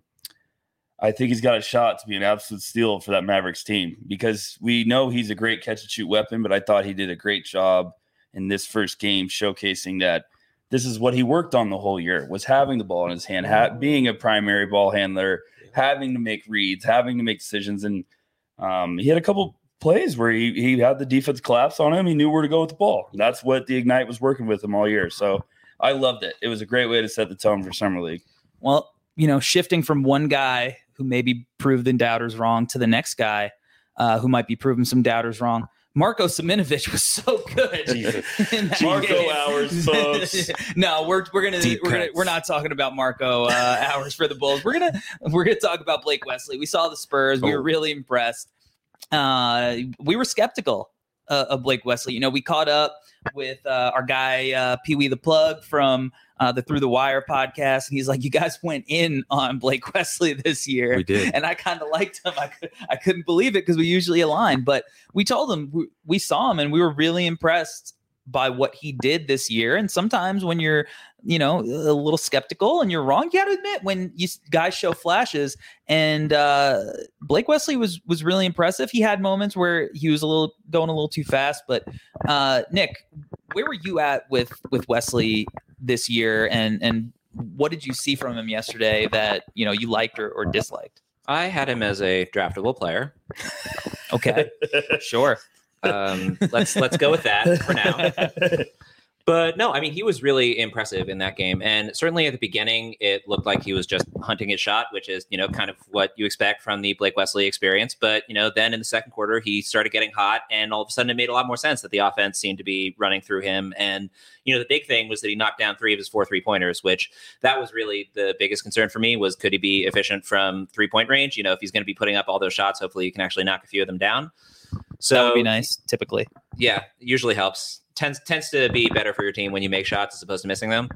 I think he's got a shot to be an absolute steal for that Mavericks team, because we know he's a great catch-and-shoot weapon, but I thought he did a great job in this first game showcasing that this is what he worked on the whole year, was having the ball in his hand, ha- being a primary ball handler, having to make reads, having to make decisions. And um, he had a couple plays where he, he had the defense collapse on him. He knew where to go with the ball. That's what the Ignite was working with him all year. So I loved it. It was a great way to set the tone for Summer League. Well, you know, shifting from one guy who maybe proved the doubters wrong to the next guy uh, who might be proving some doubters wrong. Marko Simonovic was so good. in that Marco game. hours, folks. No, we're we're gonna Deep we're gonna cuts. we're not talking about Marco uh, hours for the Bulls. We're gonna we're gonna talk about Blake Wesley. We saw the Spurs. We were Oh. really impressed. Uh, we were skeptical uh, of Blake Wesley. You know, we caught up with uh, our guy uh, Pee Wee the Plug from uh, the Through the Wire podcast, and he's like, "You guys went in on Blake Wesley this year." We did. And I kind of liked him. I, could, I couldn't believe it because we usually align. But we told him, we, we saw him, and we were really impressed by what he did this year. And sometimes when you're, you know, a little skeptical and you're wrong, you got to admit when you guys show flashes. And uh, Blake Wesley was was really impressive. He had moments where he was a little going a little too fast. But uh, Nick, where were you at with with Wesley this year, and and what did you see from him yesterday that you know you liked or, or disliked? I had him as a draftable player. Okay, sure. Um, let's let's go with that for now. But no, I mean, he was really impressive in that game. And certainly at the beginning, it looked like he was just hunting his shot, which is, you know, kind of what you expect from the Blake Wesley experience. But, you know, then in the second quarter, he started getting hot, and all of a sudden it made a lot more sense that the offense seemed to be running through him. And, you know, the big thing was that he knocked down three of his four three-pointers, which that was really the biggest concern for me was, could he be efficient from three-point range? You know, if he's going to be putting up all those shots, hopefully you can actually knock a few of them down. So That would be nice, typically. Yeah, usually helps. Tends tends to be better for your team when you make shots as opposed to missing them.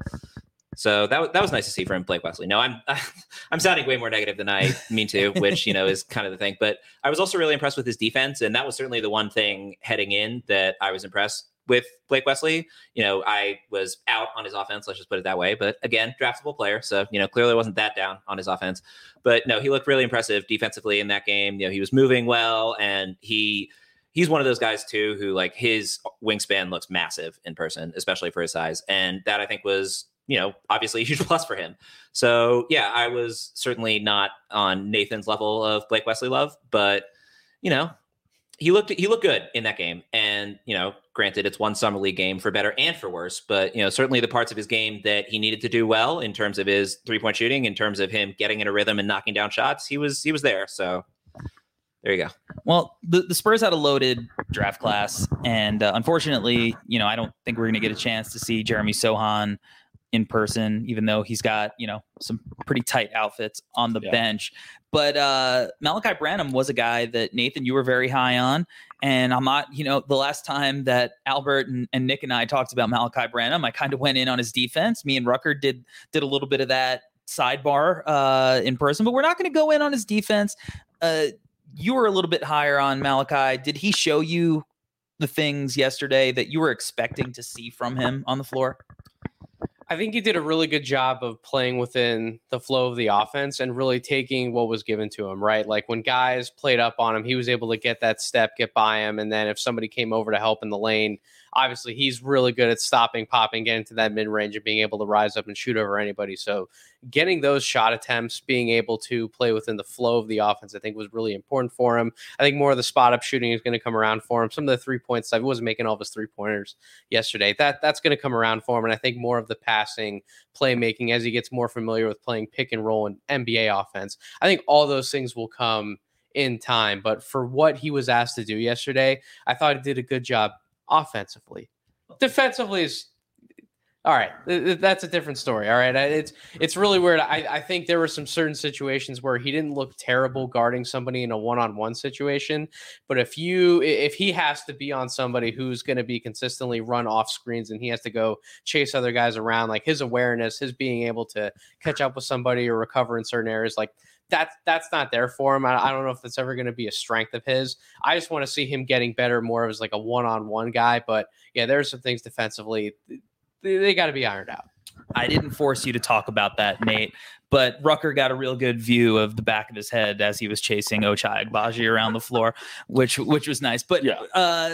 So that was that was nice to see from Blake Wesley. No, I'm I'm sounding way more negative than I mean to, which, you know, is kind of the thing. But I was also really impressed with his defense, and that was certainly the one thing heading in that I was impressed with Blake Wesley. You know, I was out on his offense, let's just put it that way. But again, draftable player, so, you know, clearly wasn't that down on his offense. But no, he looked really impressive defensively in that game. You know, he was moving well, and he. He's one of those guys, too, who, like, his wingspan looks massive in person, especially for his size. And that, I think, was, you know, obviously a huge plus for him. So, yeah, I was certainly not on Nathan's level of Blake Wesley love. But, you know, he looked he looked good in that game. And, you know, granted, it's one summer league game for better and for worse. But, you know, certainly the parts of his game that he needed to do well in terms of his three-point shooting, in terms of him getting in a rhythm and knocking down shots, he was he was there. So there you go. Well, the, the Spurs had a loaded draft class, and uh, unfortunately, you know, I don't think we're going to get a chance to see Jeremy Sohan in person, even though he's got, you know, some pretty tight outfits on the Yeah. bench. But uh, Malachi Branham was a guy that, Nathan, you were very high on. And I'm not, you know, the last time that Albert and, and Nick and I talked about Malachi Branham, I kind of went in on his defense. Me and Rucker did did a little bit of that sidebar uh, in person, but we're not going to go in on his defense. Uh, you were a little bit higher on Malachi. Did he show you the things yesterday that you were expecting to see from him on the floor? I think he did a really good job of playing within the flow of the offense and really taking what was given to him, right? Like when guys played up on him, he was able to get that step, get by him. And then if somebody came over to help in the lane, obviously he's really good at stopping, popping, getting to that mid-range and being able to rise up and shoot over anybody. So getting those shot attempts, being able to play within the flow of the offense, I think was really important for him. I think more of the spot-up shooting is going to come around for him. Some of the three-point stuff, he wasn't making all of his three-pointers yesterday. That That's going to come around for him. And I think more of the passing, playmaking, as he gets more familiar with playing pick and roll and N B A offense, I think all those things will come in time. But for what he was asked to do yesterday, I thought he did a good job offensively. Defensively is all right. That's a different story. All right. It's it's really weird. I, I think there were some certain situations where he didn't look terrible guarding somebody in a one-on-one situation. But if you if he has to be on somebody who's going to be consistently run off screens and he has to go chase other guys around, like his awareness, his being able to catch up with somebody or recover in certain areas, like that's that's not there for him. I, I don't know if that's ever going to be a strength of his. I just want to see him getting better more as like a one-on-one guy. But yeah, there's some things defensively. They, they got to be ironed out. I didn't force you to talk about that, Nate, but Rucker got a real good view of the back of his head as he was chasing Ochai Agbaji around the floor, which which was nice. But Yeah. uh,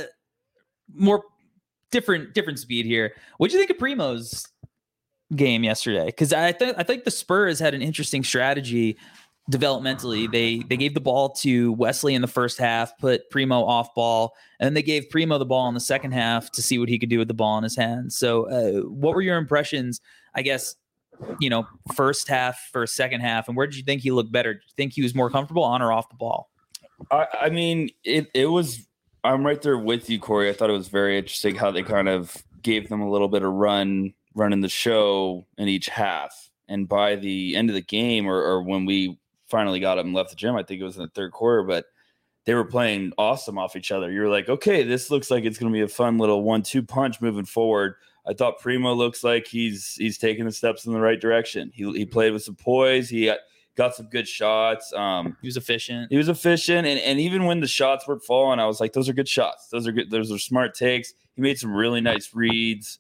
more different different speed here. What do you think of Primo's game yesterday? Because I think I think the Spurs had an interesting strategy developmentally. They they gave the ball to Wesley in the first half, put Primo off ball, and then they gave Primo the ball in the second half to see what he could do with the ball in his hands. So uh, what were your impressions, I guess, you know, first half versus second half, and where did you think he looked better? Did you think he was more comfortable on or off the ball? I, I mean, it, it was, I'm right there with you, Corey. I thought it was very interesting how they kind of gave them a little bit of run, running the show in each half. And by the end of the game, or, or when we finally got up and left the gym, I think it was in the third quarter, but they were playing awesome off each other. You were like, okay, this looks like it's going to be a fun little one two punch moving forward. I thought Primo looks like he's he's taking the steps in the right direction. He he played with some poise. He got, got some good shots. Um, He was efficient. he was efficient, and, and even when the shots were falling, I was like, those are good shots. Those are good. Those are smart takes. He made some really nice reads,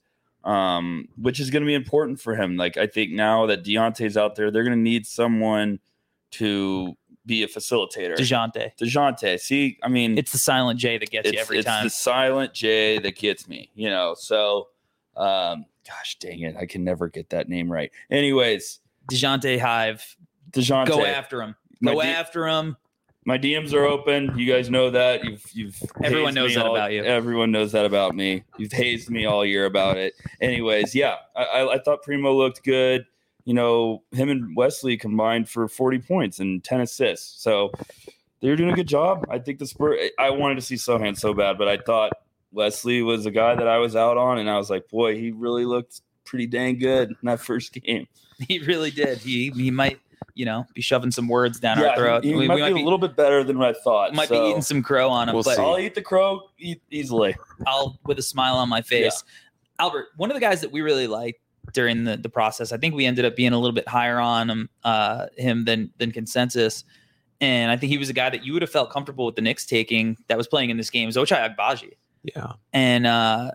um, which is going to be important for him. Like, I think now that Deontay's out there, they're going to need someone to be a facilitator. DeJounte. DeJounte. See, I mean, It's the silent J that gets it's, you every it's time. the silent J that gets me, you know. So, um, gosh dang it, I can never get that name right. Anyways, DeJounte Hive. DeJounte. Go after him. Go My D- after him. My D Ms are open. You guys know that. You've you've Everyone hazed knows me that all- about you. Everyone knows that about me. You've hazed me all year about it. Anyways, yeah, I, I, I thought Primo looked good. You know, him and Wesley combined for forty points and ten assists. So they were doing a good job. I think the Spurs. I wanted to see Sohan so bad, but I thought Wesley was a guy that I was out on, and I was like, boy, he really looked pretty dang good in that first game. He really did. He he might, you know, be shoving some words down Yeah, our throat. he, he we, might we be a little bit better than what I thought. might so be eating some crow on him, We'll but see. I'll eat the crow e- easily. I'll with a smile on my face. Albert, one of the guys that we really liked during the, the process, I think we ended up being a little bit higher on him, uh, him than than consensus. And I think he was a guy that you would have felt comfortable with the Knicks taking that was playing in this game, is Ochai Agbaji. Yeah. And uh,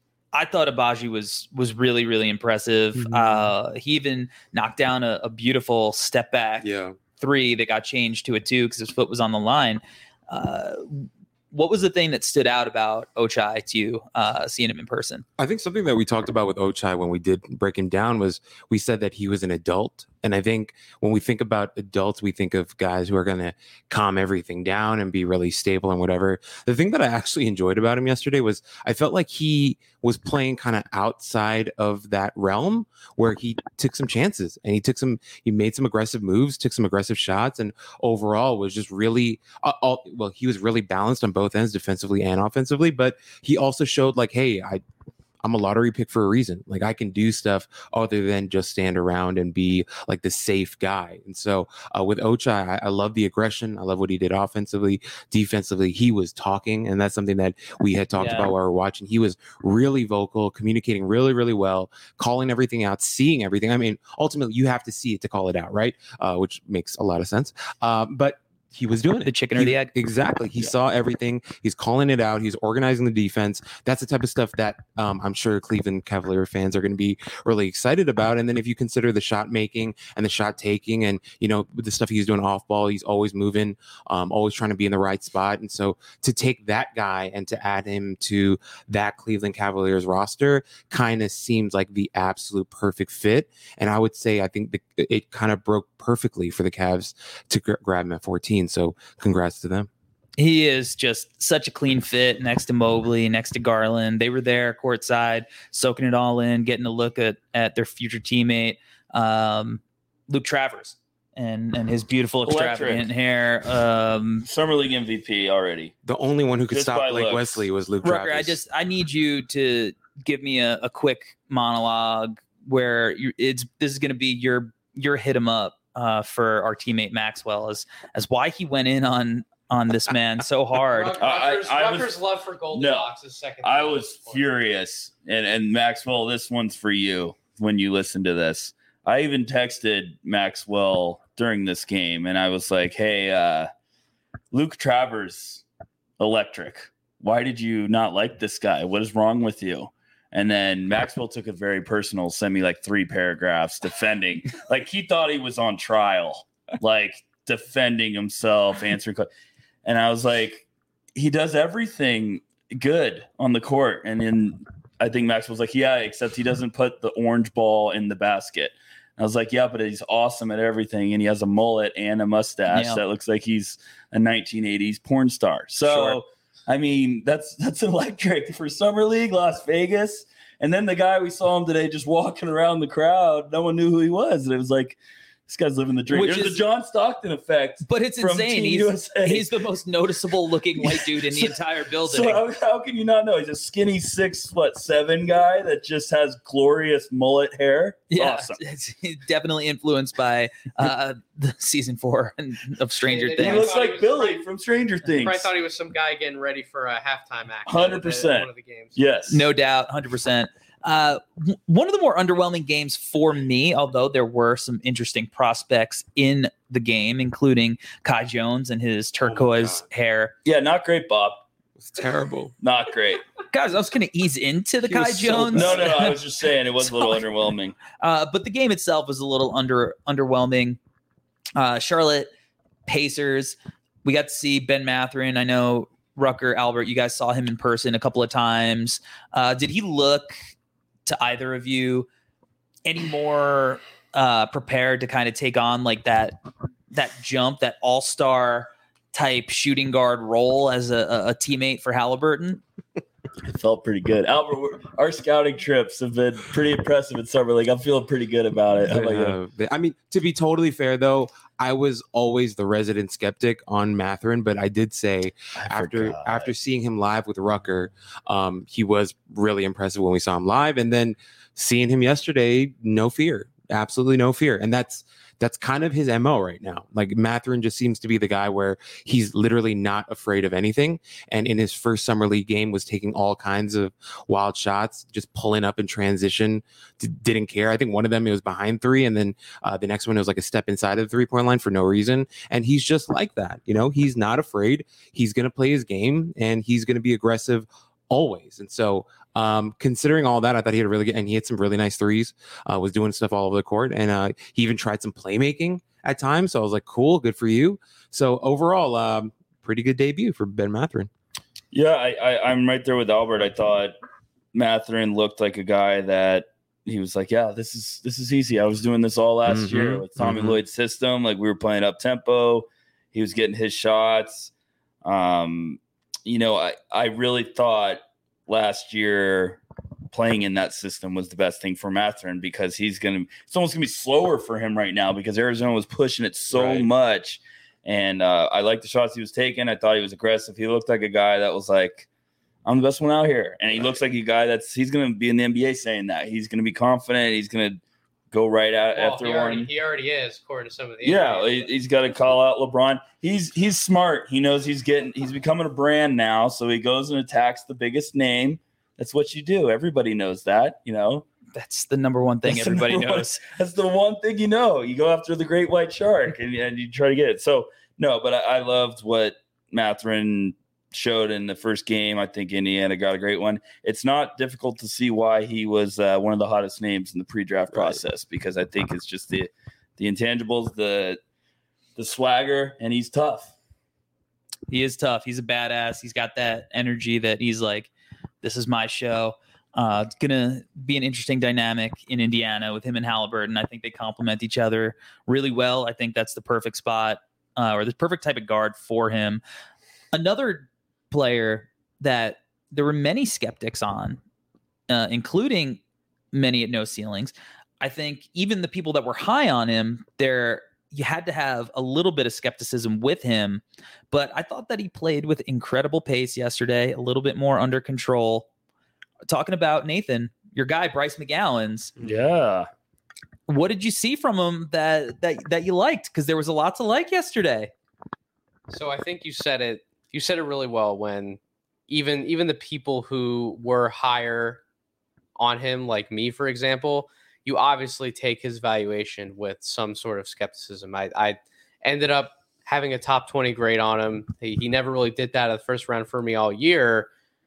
I thought Agbaji was was really, really impressive. Mhm. Uh, he even knocked down a, a beautiful step back Yeah. three that got changed to a two because his foot was on the line. Uh, what was the thing that stood out about Ochai to you, uh, seeing him in person? I think something that we talked about with Ochai when we did break him down was we said that he was an adult. And I think when we think about adults, we think of guys who are going to calm everything down and be really stable and whatever. The thing that I actually enjoyed about him yesterday was I felt like he was playing kind of outside of that realm where he took some chances and he took some, he made some aggressive moves, took some aggressive shots, and overall was just really, uh, all, well, he was really balanced on both ends, defensively and offensively. But he also showed like, hey, I, I'm a lottery pick for a reason. Like I can do stuff other than just stand around and be like the safe guy. And so uh, with Ochai, I, I love the aggression. I love what he did offensively, defensively. He was talking, and that's something that we had talked Yeah. about while we were watching. He was really vocal, communicating really, really well, calling everything out, seeing everything. I mean, ultimately, you have to see it to call it out, right? Uh, which makes a lot of sense. Uh, but he was doing it. The chicken or He- the egg? Exactly. He Yeah. saw everything. He's calling it out. He's organizing the defense. That's the type of stuff that um, I'm sure Cleveland Cavalier fans are going to be really excited about. And then if you consider the shot making and the shot taking and, you know, the stuff he's doing off ball, he's always moving, um, always trying to be in the right spot. And so to take that guy and to add him to that Cleveland Cavaliers roster kind of seems like the absolute perfect fit. And I would say I think the, it kind of broke perfectly for the Cavs to gr- grab him at fourteen. So congrats to them. He is just such a clean fit next to Mobley, next to Garland. They were there courtside, soaking it all in, getting a look at, at their future teammate, um, Luke Travers, and, and his beautiful, extravagant Electric. hair. Um, Summer League M V P already. The only one who could Just by stop Blake looks. Wesley was Luke Rucker, Travis. I just I need you to give me a, a quick monologue where you, it's this is going to be your your hit him up uh, for our teammate Maxwell as as why he went in on on this man so hard. Ruck- I- Rucker's, I was- Rucker's love for Golden No, Box is second. I to none was at this point. furious. And and Maxwell, this one's for you when you listen to this. I even texted Maxwell during this game and I was like, hey, uh, Luke Travers, electric. Why did you not like this guy? What is wrong with you? And then Maxwell took it very personal, sent me like three paragraphs defending. Like he thought he was on trial, like defending himself, answering. que- And I was like, he does everything good on the court. And then I think Max was like, yeah, except he doesn't put the orange ball in the basket. I was like, yeah, but he's awesome at everything. And he has a mullet and a mustache Yeah. that looks like he's a nineteen eighties porn star. So, Sure. I mean, that's that's electric for Summer League, Las Vegas. And then the guy we saw him today just walking around the crowd, no one knew who he was. And it was like, this guy's living the dream. Which There's is- the John Stockton effect. But it's from insane. Team He's, U S A. he's the most noticeable looking white dude in the So- entire building. So how, how can you not know? He's a skinny six what seven guy that just has glorious mullet hair. yeah, Awesome. it's definitely influenced by uh, the season four of Stranger He He Things. looks thought he like was Billy right. from Stranger Things. Probably thought he was some guy getting ready for a halftime act. one hundred at percent. One of the games. Yes. No doubt, one hundred percent. Uh, w- one of the more underwhelming games for me, although there were some interesting prospects in the game, including Kai Jones and his turquoise God. hair. Yeah, not great, Bob. It's terrible. Not great. Guys, I was going to ease into the He Kai was so Jones. No, no, no. I was just saying it was a little Sorry. underwhelming. Uh, but the game itself was a little under underwhelming. Uh, Charlotte Pacers. We got to see Ben Mathurin. I know Rucker, Albert, you guys saw him in person a couple of times. Uh, did he look to either of you any more uh, prepared to kind of take on like that that jump, that all-star type shooting guard role as a, a, a teammate for Halliburton? It felt pretty good. Albert, we're- our scouting trips have been pretty impressive in summer league. I'm feeling pretty good about it. How about you? Uh, I mean, to be totally fair, though, I was always the resident skeptic on Mathurin, but I did say I after forgot. after seeing him live with Rucker, um, he was really impressive when we saw him live, and then seeing him yesterday, no fear, absolutely no fear, and that's that's kind of his M O right now. Like Mathurin just seems to be the guy where he's literally not afraid of anything. And in his first summer league game was taking all kinds of wild shots, just pulling up in transition, d- didn't care. I think one of them, it was behind three. And then uh, the next one, it was like a step inside of the three point line for no reason. And he's just like that. You know, he's not afraid. He's going to play his game and he's going to be aggressive always. And so um, considering all that, I thought he had a really good, and he hit some really nice threes, uh, was doing stuff all over the court. And uh, he even tried some playmaking at times. So I was like, cool, good for you. So overall, um, pretty good debut for Ben Mathurin. Yeah, I, I, I'm right there with Albert. I thought Mathurin looked like a guy that he was like, yeah, this is this is easy. I was doing this all last Mhm, year with Tommy mhm. Lloyd's system. Like we were playing up tempo. He was getting his shots. Um, you know, I, I really thought last year playing in that system was the best thing for Mathurin because he's going to, it's almost going to be slower for him right now because Arizona was pushing it so Right. much. And uh, I liked the shots he was taking. I thought he was aggressive. He looked like a guy that was like, I'm the best one out here. And he looks like a guy that's, he's going to be in the N B A saying that. He's going to be confident. He's going to go right out Well, after he already, one. he already is, according to some of the Yeah, N B A. he- he's got to call out LeBron. He's he's smart. He knows he's getting he's becoming a brand now, so he goes and attacks the biggest name. That's what you do. Everybody knows that, you know. That's the number one thing That's the everybody number one- knows. That's the one thing you know. You go after the great white shark and, and you try to get it. So no, but I, I loved what Mathurin showed in the first game. I think Indiana got a great one. It's not difficult to see why he was uh, one of the hottest names in the pre-draft Right. process because I think it's just the the intangibles, the the swagger, and he's tough. He is tough. He's a badass. He's got that energy that he's like, this is my show. Uh, it's going to be an interesting dynamic in Indiana with him and Halliburton. I think they complement each other really well. I think that's the perfect spot uh, or the perfect type of guard for him. Another player that there were many skeptics on, uh, including many at No Ceilings. I think even the people that were high on him, there you had to have a little bit of skepticism with him. But I thought that he played with incredible pace yesterday, a little bit more under control. Talking about Nathan, your guy Bryce McGowan's. Yeah. What did you see from him that that that you liked? Because there was a lot to like yesterday. So I think you said it. You said it really well when even even the people who were higher on him, like me, for example, you obviously take his valuation with some sort of skepticism. I, I ended up having a top twenty grade on him. He, he never really did that at the first round for me all year.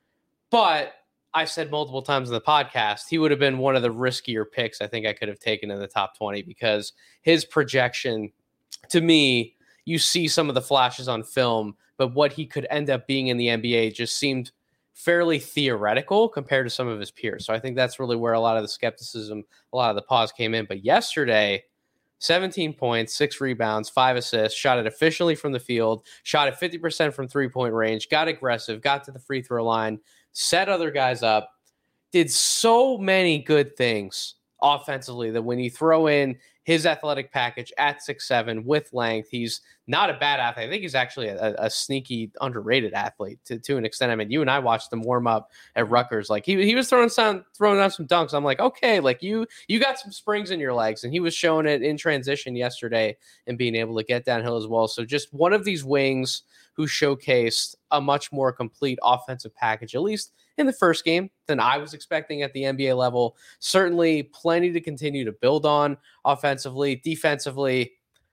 But I said multiple times in the podcast, he would have been one of the riskier picks I think I could have taken in the top twenty because his projection, to me, you see some of the flashes on film, but what he could end up being in the N B A just seemed fairly theoretical compared to some of his peers. So I think that's really where a lot of the skepticism, a lot of the pause came in. But yesterday, seventeen points, six rebounds, five assists, shot it efficiently from the field, shot at fifty percent from three-point range, got aggressive, got to the free throw line, set other guys up, did so many good things offensively that when you throw in his athletic package at six seven with length, he's not a bad athlete. I think he's actually a, a sneaky, underrated athlete to, to an extent. I mean, you and I watched him warm up at Rutgers. Like he he was throwing some throwing out some dunks. I'm like, okay, like you you got some springs in your legs, and he was showing it in transition yesterday and being able to get downhill as well. So just one of these wings who showcased a much more complete offensive package, at least in the first game, than I was expecting at the N B A level. Certainly plenty to continue to build on offensively. Defensively,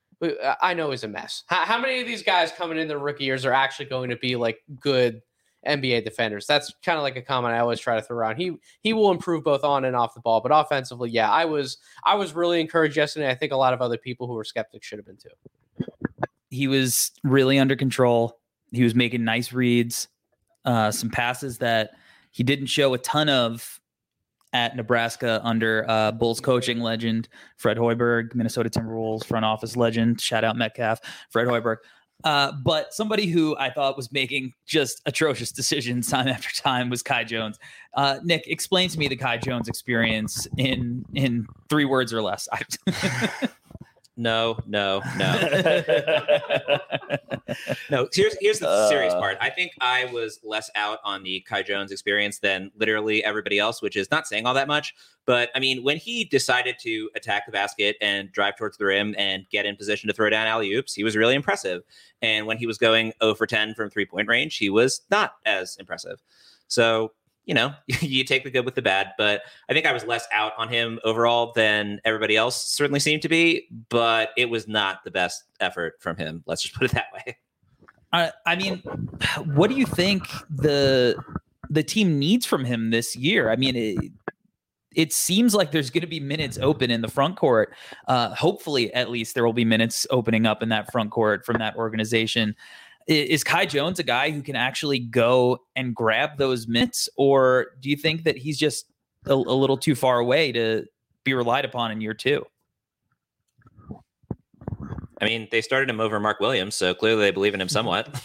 I know is a mess. How, how many of these guys coming in their rookie years are actually going to be like good N B A defenders? That's kind of like a comment I always try to throw around. He he will improve both on and off the ball, but offensively, yeah, I was I was really encouraged yesterday. I think a lot of other people who were skeptics should have been too. he was really under control. He was making nice reads, uh, some passes that he didn't show a ton of at Nebraska under uh, Bulls coaching legend Fred Hoiberg, Minnesota Timberwolves front office legend. Shout out Metcalf, Fred Hoiberg. Uh, but somebody who I thought was making just atrocious decisions time after time was Kai Jones. Uh, Nick, explain to me the Kai Jones experience in in three words or less. No, no, no. No, here's here's the Uh, serious part. I think I was less out on the Kai Jones experience than literally everybody else, which is not saying all that much. But I mean, when he decided to attack the basket and drive towards the rim and get in position to throw down alley-oops, he was really impressive. And when he was going zero for ten from three-point range, he was not as impressive. So, you know, you take the good with the bad, but I think I was less out on him overall than everybody else certainly seemed to be, but it was not the best effort from him. Let's just put it that way. I, I mean, what do you think the the team needs from him this year? I mean, it, it seems like there's going to be minutes open in the front court. Uh, hopefully, at least there will be minutes opening up in that front court from that organization. Is Kai Jones a guy who can actually go and grab those minutes, or do you think that he's just a, a little too far away to be relied upon in year two? I mean, they started him over Mark Williams, so clearly they believe in him somewhat.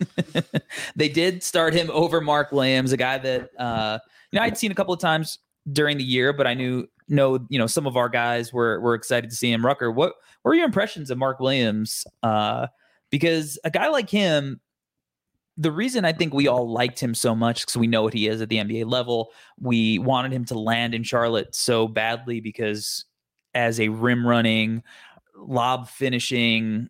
They did start him over Mark Williams, a guy that uh, you know I'd seen a couple of times during the year, but I knew know you know some of our guys were were excited to see him. Rucker, what, what were your impressions of Mark Williams? Uh, because a guy like him, the reason I think we all liked him so much because we know what he is at the N B A level. We wanted him to land in Charlotte so badly because as a rim running, lob finishing,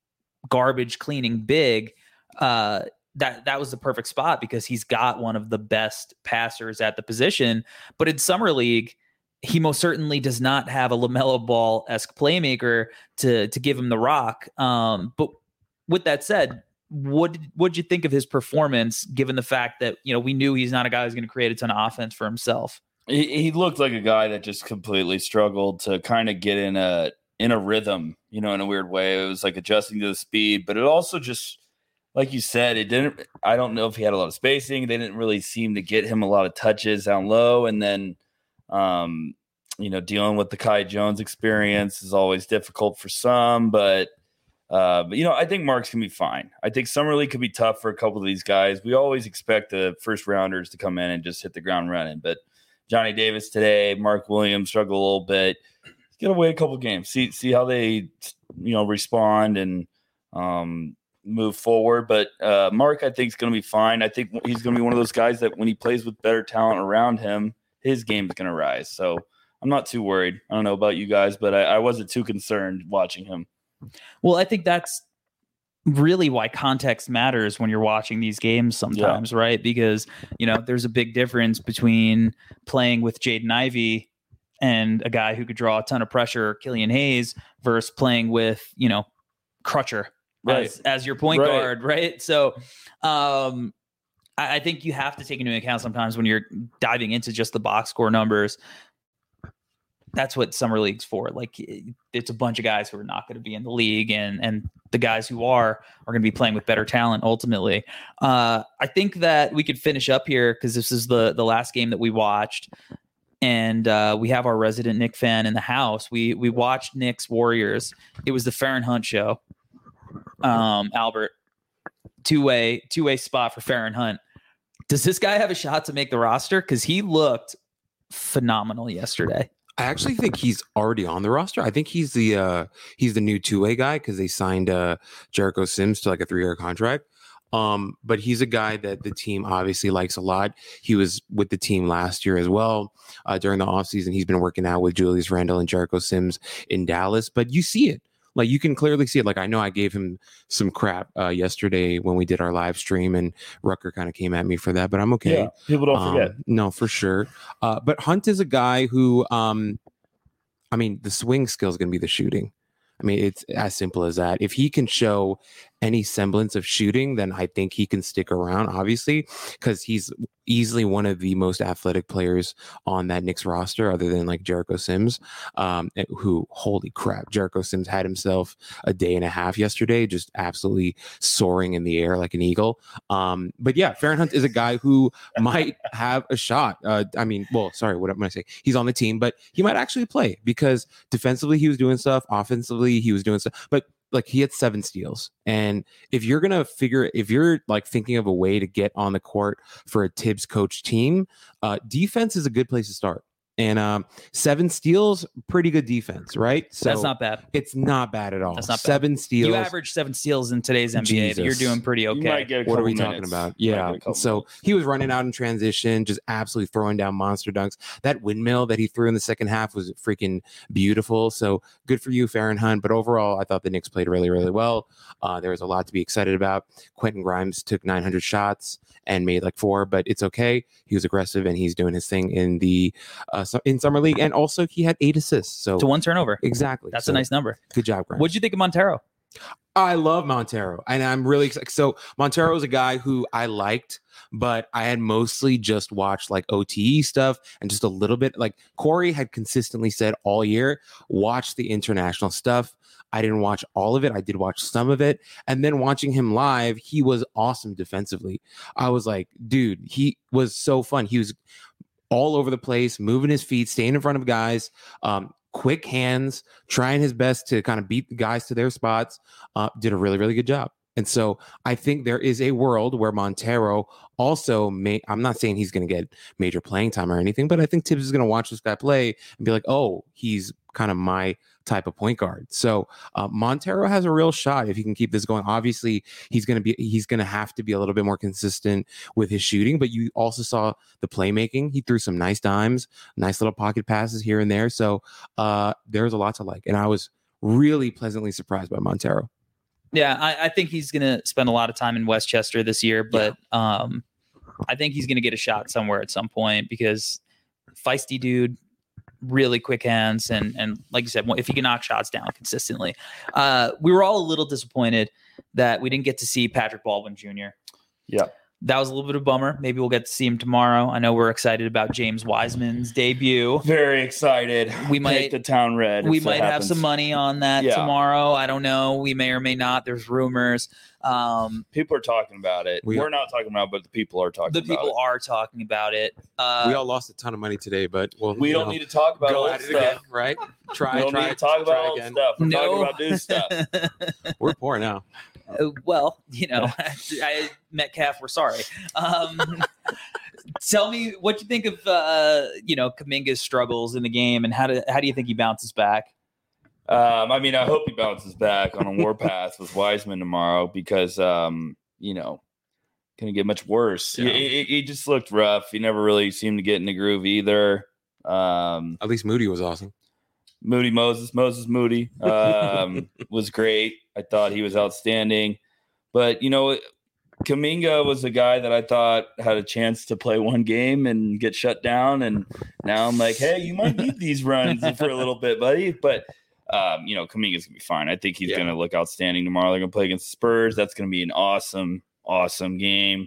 garbage cleaning big, uh, that that was the perfect spot because he's got one of the best passers at the position. But in Summer League, he most certainly does not have a LaMelo Ball-esque playmaker to to give him the rock. Um, but with that said, what what'd you think of his performance, given the fact that you know we knew he's not a guy who's going to create a ton of offense for himself? He, he looked like a guy that just completely struggled to kind of get in a in a rhythm, you know, in a weird way. It was like adjusting to the speed, but it also just, like you said, it didn't. I don't know if he had a lot of spacing. They didn't really seem to get him a lot of touches down low, and then, um, you know, dealing with the Kai Jones experience is always difficult for some, but. Uh, but, you know, I think Mark's going to be fine. I think Summer League could be tough for a couple of these guys. We always expect the first rounders to come in and just hit the ground running. But Johnny Davis today, Mark Williams struggled a little bit. Get away a couple of games. See see how they, you know, respond and um, move forward. But uh, Mark, I think, is going to be fine. I think he's going to be one of those guys that when he plays with better talent around him, his game is going to rise. So I'm not too worried. I don't know about you guys, but I, I wasn't too concerned watching him. Well, I think that's really why context matters when you're watching these games sometimes, yeah. Right? Because, you know, there's a big difference between playing with Jaden Ivey and a guy who could draw a ton of pressure, Killian Hayes, versus playing with, you know, Crutcher right. as, as your point right. guard, right? So um, I, I think you have to take into account sometimes when you're diving into just the box score numbers. That's what Summer League's for. Like, it's a bunch of guys who are not going to be in the league, and and the guys who are are going to be playing with better talent ultimately. Uh, I think that we could finish up here because this is the the last game that we watched, and uh, we have our resident Knick fan in the house. We we watched Knicks Warriors. It was the Farron Hunt show. Um, Albert, two way two way spot for Farron Hunt. Does this guy have a shot to make the roster? Because he looked phenomenal yesterday. I actually think he's already on the roster. I think he's the uh, he's the new two-way guy because they signed uh, Jericho Sims to like a three-year contract. Um, but he's a guy that the team obviously likes a lot. He was with the team last year as well. Uh, during the offseason, he's been working out with Julius Randle and Jericho Sims in Dallas. But you see it. Like, you can clearly see it. Like, I know I gave him some crap uh, yesterday when we did our live stream, and Rucker kind of came at me for that, but I'm okay. Yeah, people don't um, forget. No, for sure. Uh, but Hunt is a guy who, um, I mean, the swing skill is going to be the shooting. I mean, it's as simple as that. If he can show any semblance of shooting, then I think he can stick around, obviously, because he's easily one of the most athletic players on that Knicks roster, other than like Jericho Sims, um, who, holy crap, Jericho Sims had himself a day and a half yesterday, just absolutely soaring in the air like an eagle. Um, but yeah, Farron Hunt is a guy who might have a shot. Uh, I mean, well, sorry, what am I saying? He's on the team, but he might actually play because defensively he was doing stuff, offensively he was doing stuff, but like he had seven steals. And if you're going to figure, if you're like thinking of a way to get on the court for a Tibbs coach team, uh, defense is a good place to start. And um, seven steals, pretty good defense, right? So That's not bad. It's not bad at all. That's not bad. Seven steals. You average seven steals in today's N B A. Jesus. You're doing pretty You might okay. get a What are couple we talking minutes. about? You might Yeah. get a couple So minutes. he was running out in transition, just absolutely throwing down monster dunks. That windmill that he threw in the second half was freaking beautiful. So good for you, Farron Hunt. But overall, I thought the Knicks played really, really well. Uh, there was a lot to be excited about. Quentin Grimes took nine hundred shots and made like four, but it's okay. He was aggressive and he's doing his thing in the uh, su- in summer league, and also he had eight assists. So To one turnover. exactly, That's So a nice number. good job, Grimes. What'd you think of Montero? I love Montero, and I'm really excited. So Montero is a guy who I liked, but I had mostly just watched like O T E stuff and just a little bit. Like Corey had consistently said all year, watch the international stuff. I didn't watch all of it. I did watch some of it. And then watching him live, he was awesome defensively. I was like, dude, he was so fun. He was all over the place, moving his feet, staying in front of guys, um, quick hands, trying his best to kind of beat the guys to their spots. Uh, did a really, really good job. And so I think there is a world where Montero also may, I'm not saying he's going to get major playing time or anything, but I think Tibbs is going to watch this guy play and be like, oh, he's kind of my type of point guard. So uh, Montero has a real shot if he can keep this going. Obviously, he's going to be, he's going to have to be a little bit more consistent with his shooting, but you also saw the playmaking. He threw some nice dimes, nice little pocket passes here and there. So uh, there's a lot to like. And I was really pleasantly surprised by Montero. Yeah, I, I think he's going to spend a lot of time in Westchester this year, but um, I think he's going to get a shot somewhere at some point because feisty dude, really quick hands, and and like you said, if he can knock shots down consistently. Uh, we were all a little disappointed that we didn't get to see Patrick Baldwin Junior Yeah. That was a little bit of a bummer. Maybe we'll get to see him tomorrow. I know we're excited about James Wiseman's debut. Very excited. We might- Take the town red. We if might it have happens. some money on that Yeah. tomorrow. I don't know. We may or may not. There's rumors. Um, People are talking about it. We- We're not talking about it, but the people are talking the about people it. are talking about it. Uh, we all lost a ton of money today, but well, We you don't know, need to talk about go old at it stuff. again, right? Try, We don't try, need to talk try about old again. stuff. We're No. talking about new stuff. We're poor now. Uh, well, you know, I, Metcalf, we're sorry. Um, tell me what you think of, uh, you know, Kuminga's struggles in the game, and how do how do you think he bounces back? Um, I mean, I hope he bounces back on a warpath with Wiseman tomorrow because, um, you know, going to get much worse. Yeah. He, he, he just looked rough. He never really seemed to get in the groove either. Um, At least Moody was awesome. Moody Moses, Moses Moody um, was great. I thought he was outstanding. But, you know, Kuminga was a guy that I thought had a chance to play one game and get shut down. And now I'm like, hey, you might need these runs for a little bit, buddy. But, um, you know, Kuminga's going to be fine. I think he's Yeah. going to look outstanding tomorrow. They're going to play against the Spurs. That's going to be an awesome, awesome game.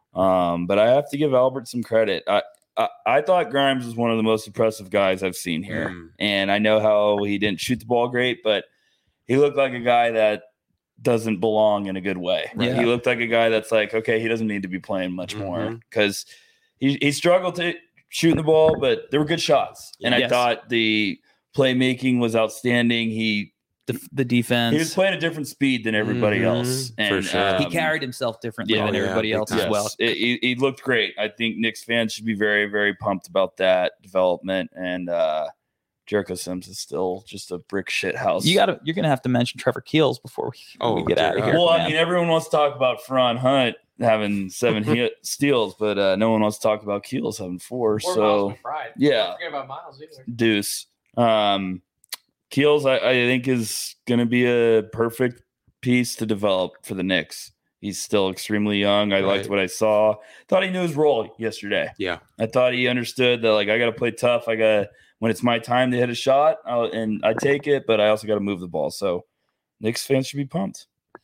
Um, but I have to give Albert some credit. I, I, I thought Grimes was one of the most impressive guys I've seen here. Mm. And I know how he didn't shoot the ball great, but he looked like a guy that doesn't belong in a good way. Yeah. He looked like a guy that's like, okay, he doesn't need to be playing much more Mhm. because he, he struggled to shooting the ball, but there were good shots. And I Yes. thought the playmaking was outstanding. He The, the defense. he was playing a different speed than everybody Mhm, else. for And sure. he um, carried himself differently yeah, than oh, yeah, everybody big else time. as well. Yes, it- he, he looked great. I think Knicks fans should be very, very pumped about that development. And uh, Jericho Sims is still just a brick shit house. You got to. You're gonna have to mention Trevor Keels before we, Oh, we get dear out of God. here. Well, I man. mean, everyone wants to talk about Ferran Hunt having seven he- steals, but uh, no one wants to talk about Keels having four. Or so Miles McBride. yeah. Don't forget about Miles either. Deuce. Um, Keels, I, I think, is going to be a perfect piece to develop for the Knicks. He's still extremely young. I liked Right. what I saw. Thought he knew his role yesterday. Yeah. I thought he understood that, like, I got to play tough. I got to, when it's my time to hit a shot, I'll, and I take it, but I also got to move the ball. So Knicks fans should be pumped.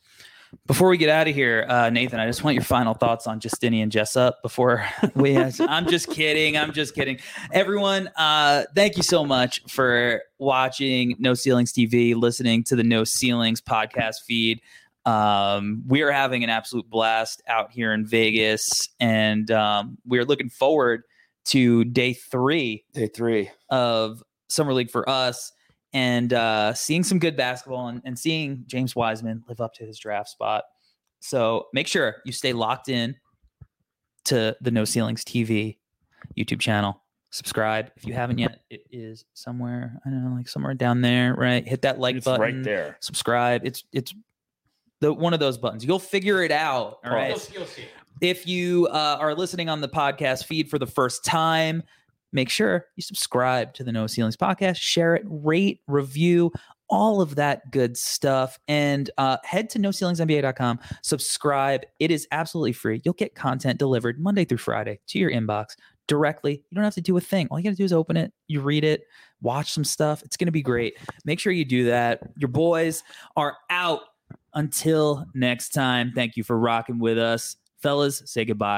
Before we get out of here, uh, Nathan, I just want your final thoughts on Justinian Jessup before we. I'm just kidding. I'm just kidding. Everyone, uh, thank you so much for watching No Ceilings T V, listening to the No Ceilings podcast feed. Um, we are having an absolute blast out here in Vegas, and um, we're looking forward to day three, Day three. of Summer League for us. And uh, seeing some good basketball and, and seeing James Wiseman live up to his draft spot. So make sure you stay locked in to the No Ceilings T V YouTube channel. Subscribe if you haven't yet. It is somewhere, I don't know, like somewhere down there, right? Hit that like It's button. right there. Subscribe. It's it's the one of those buttons. You'll figure it out. All right. You'll, you'll see. If you uh, are listening on the podcast feed for the first time, make sure you subscribe to the No Ceilings podcast, share it, rate, review, all of that good stuff. And uh, head to no ceilings N B A dot com, subscribe. It is absolutely free. You'll get content delivered Monday through Friday to your inbox directly. You don't have to do a thing. All you got to do is open it, you read it, watch some stuff. It's going to be great. Make sure you do that. Your boys are out. Until next time, thank you for rocking with us. Fellas, say goodbye.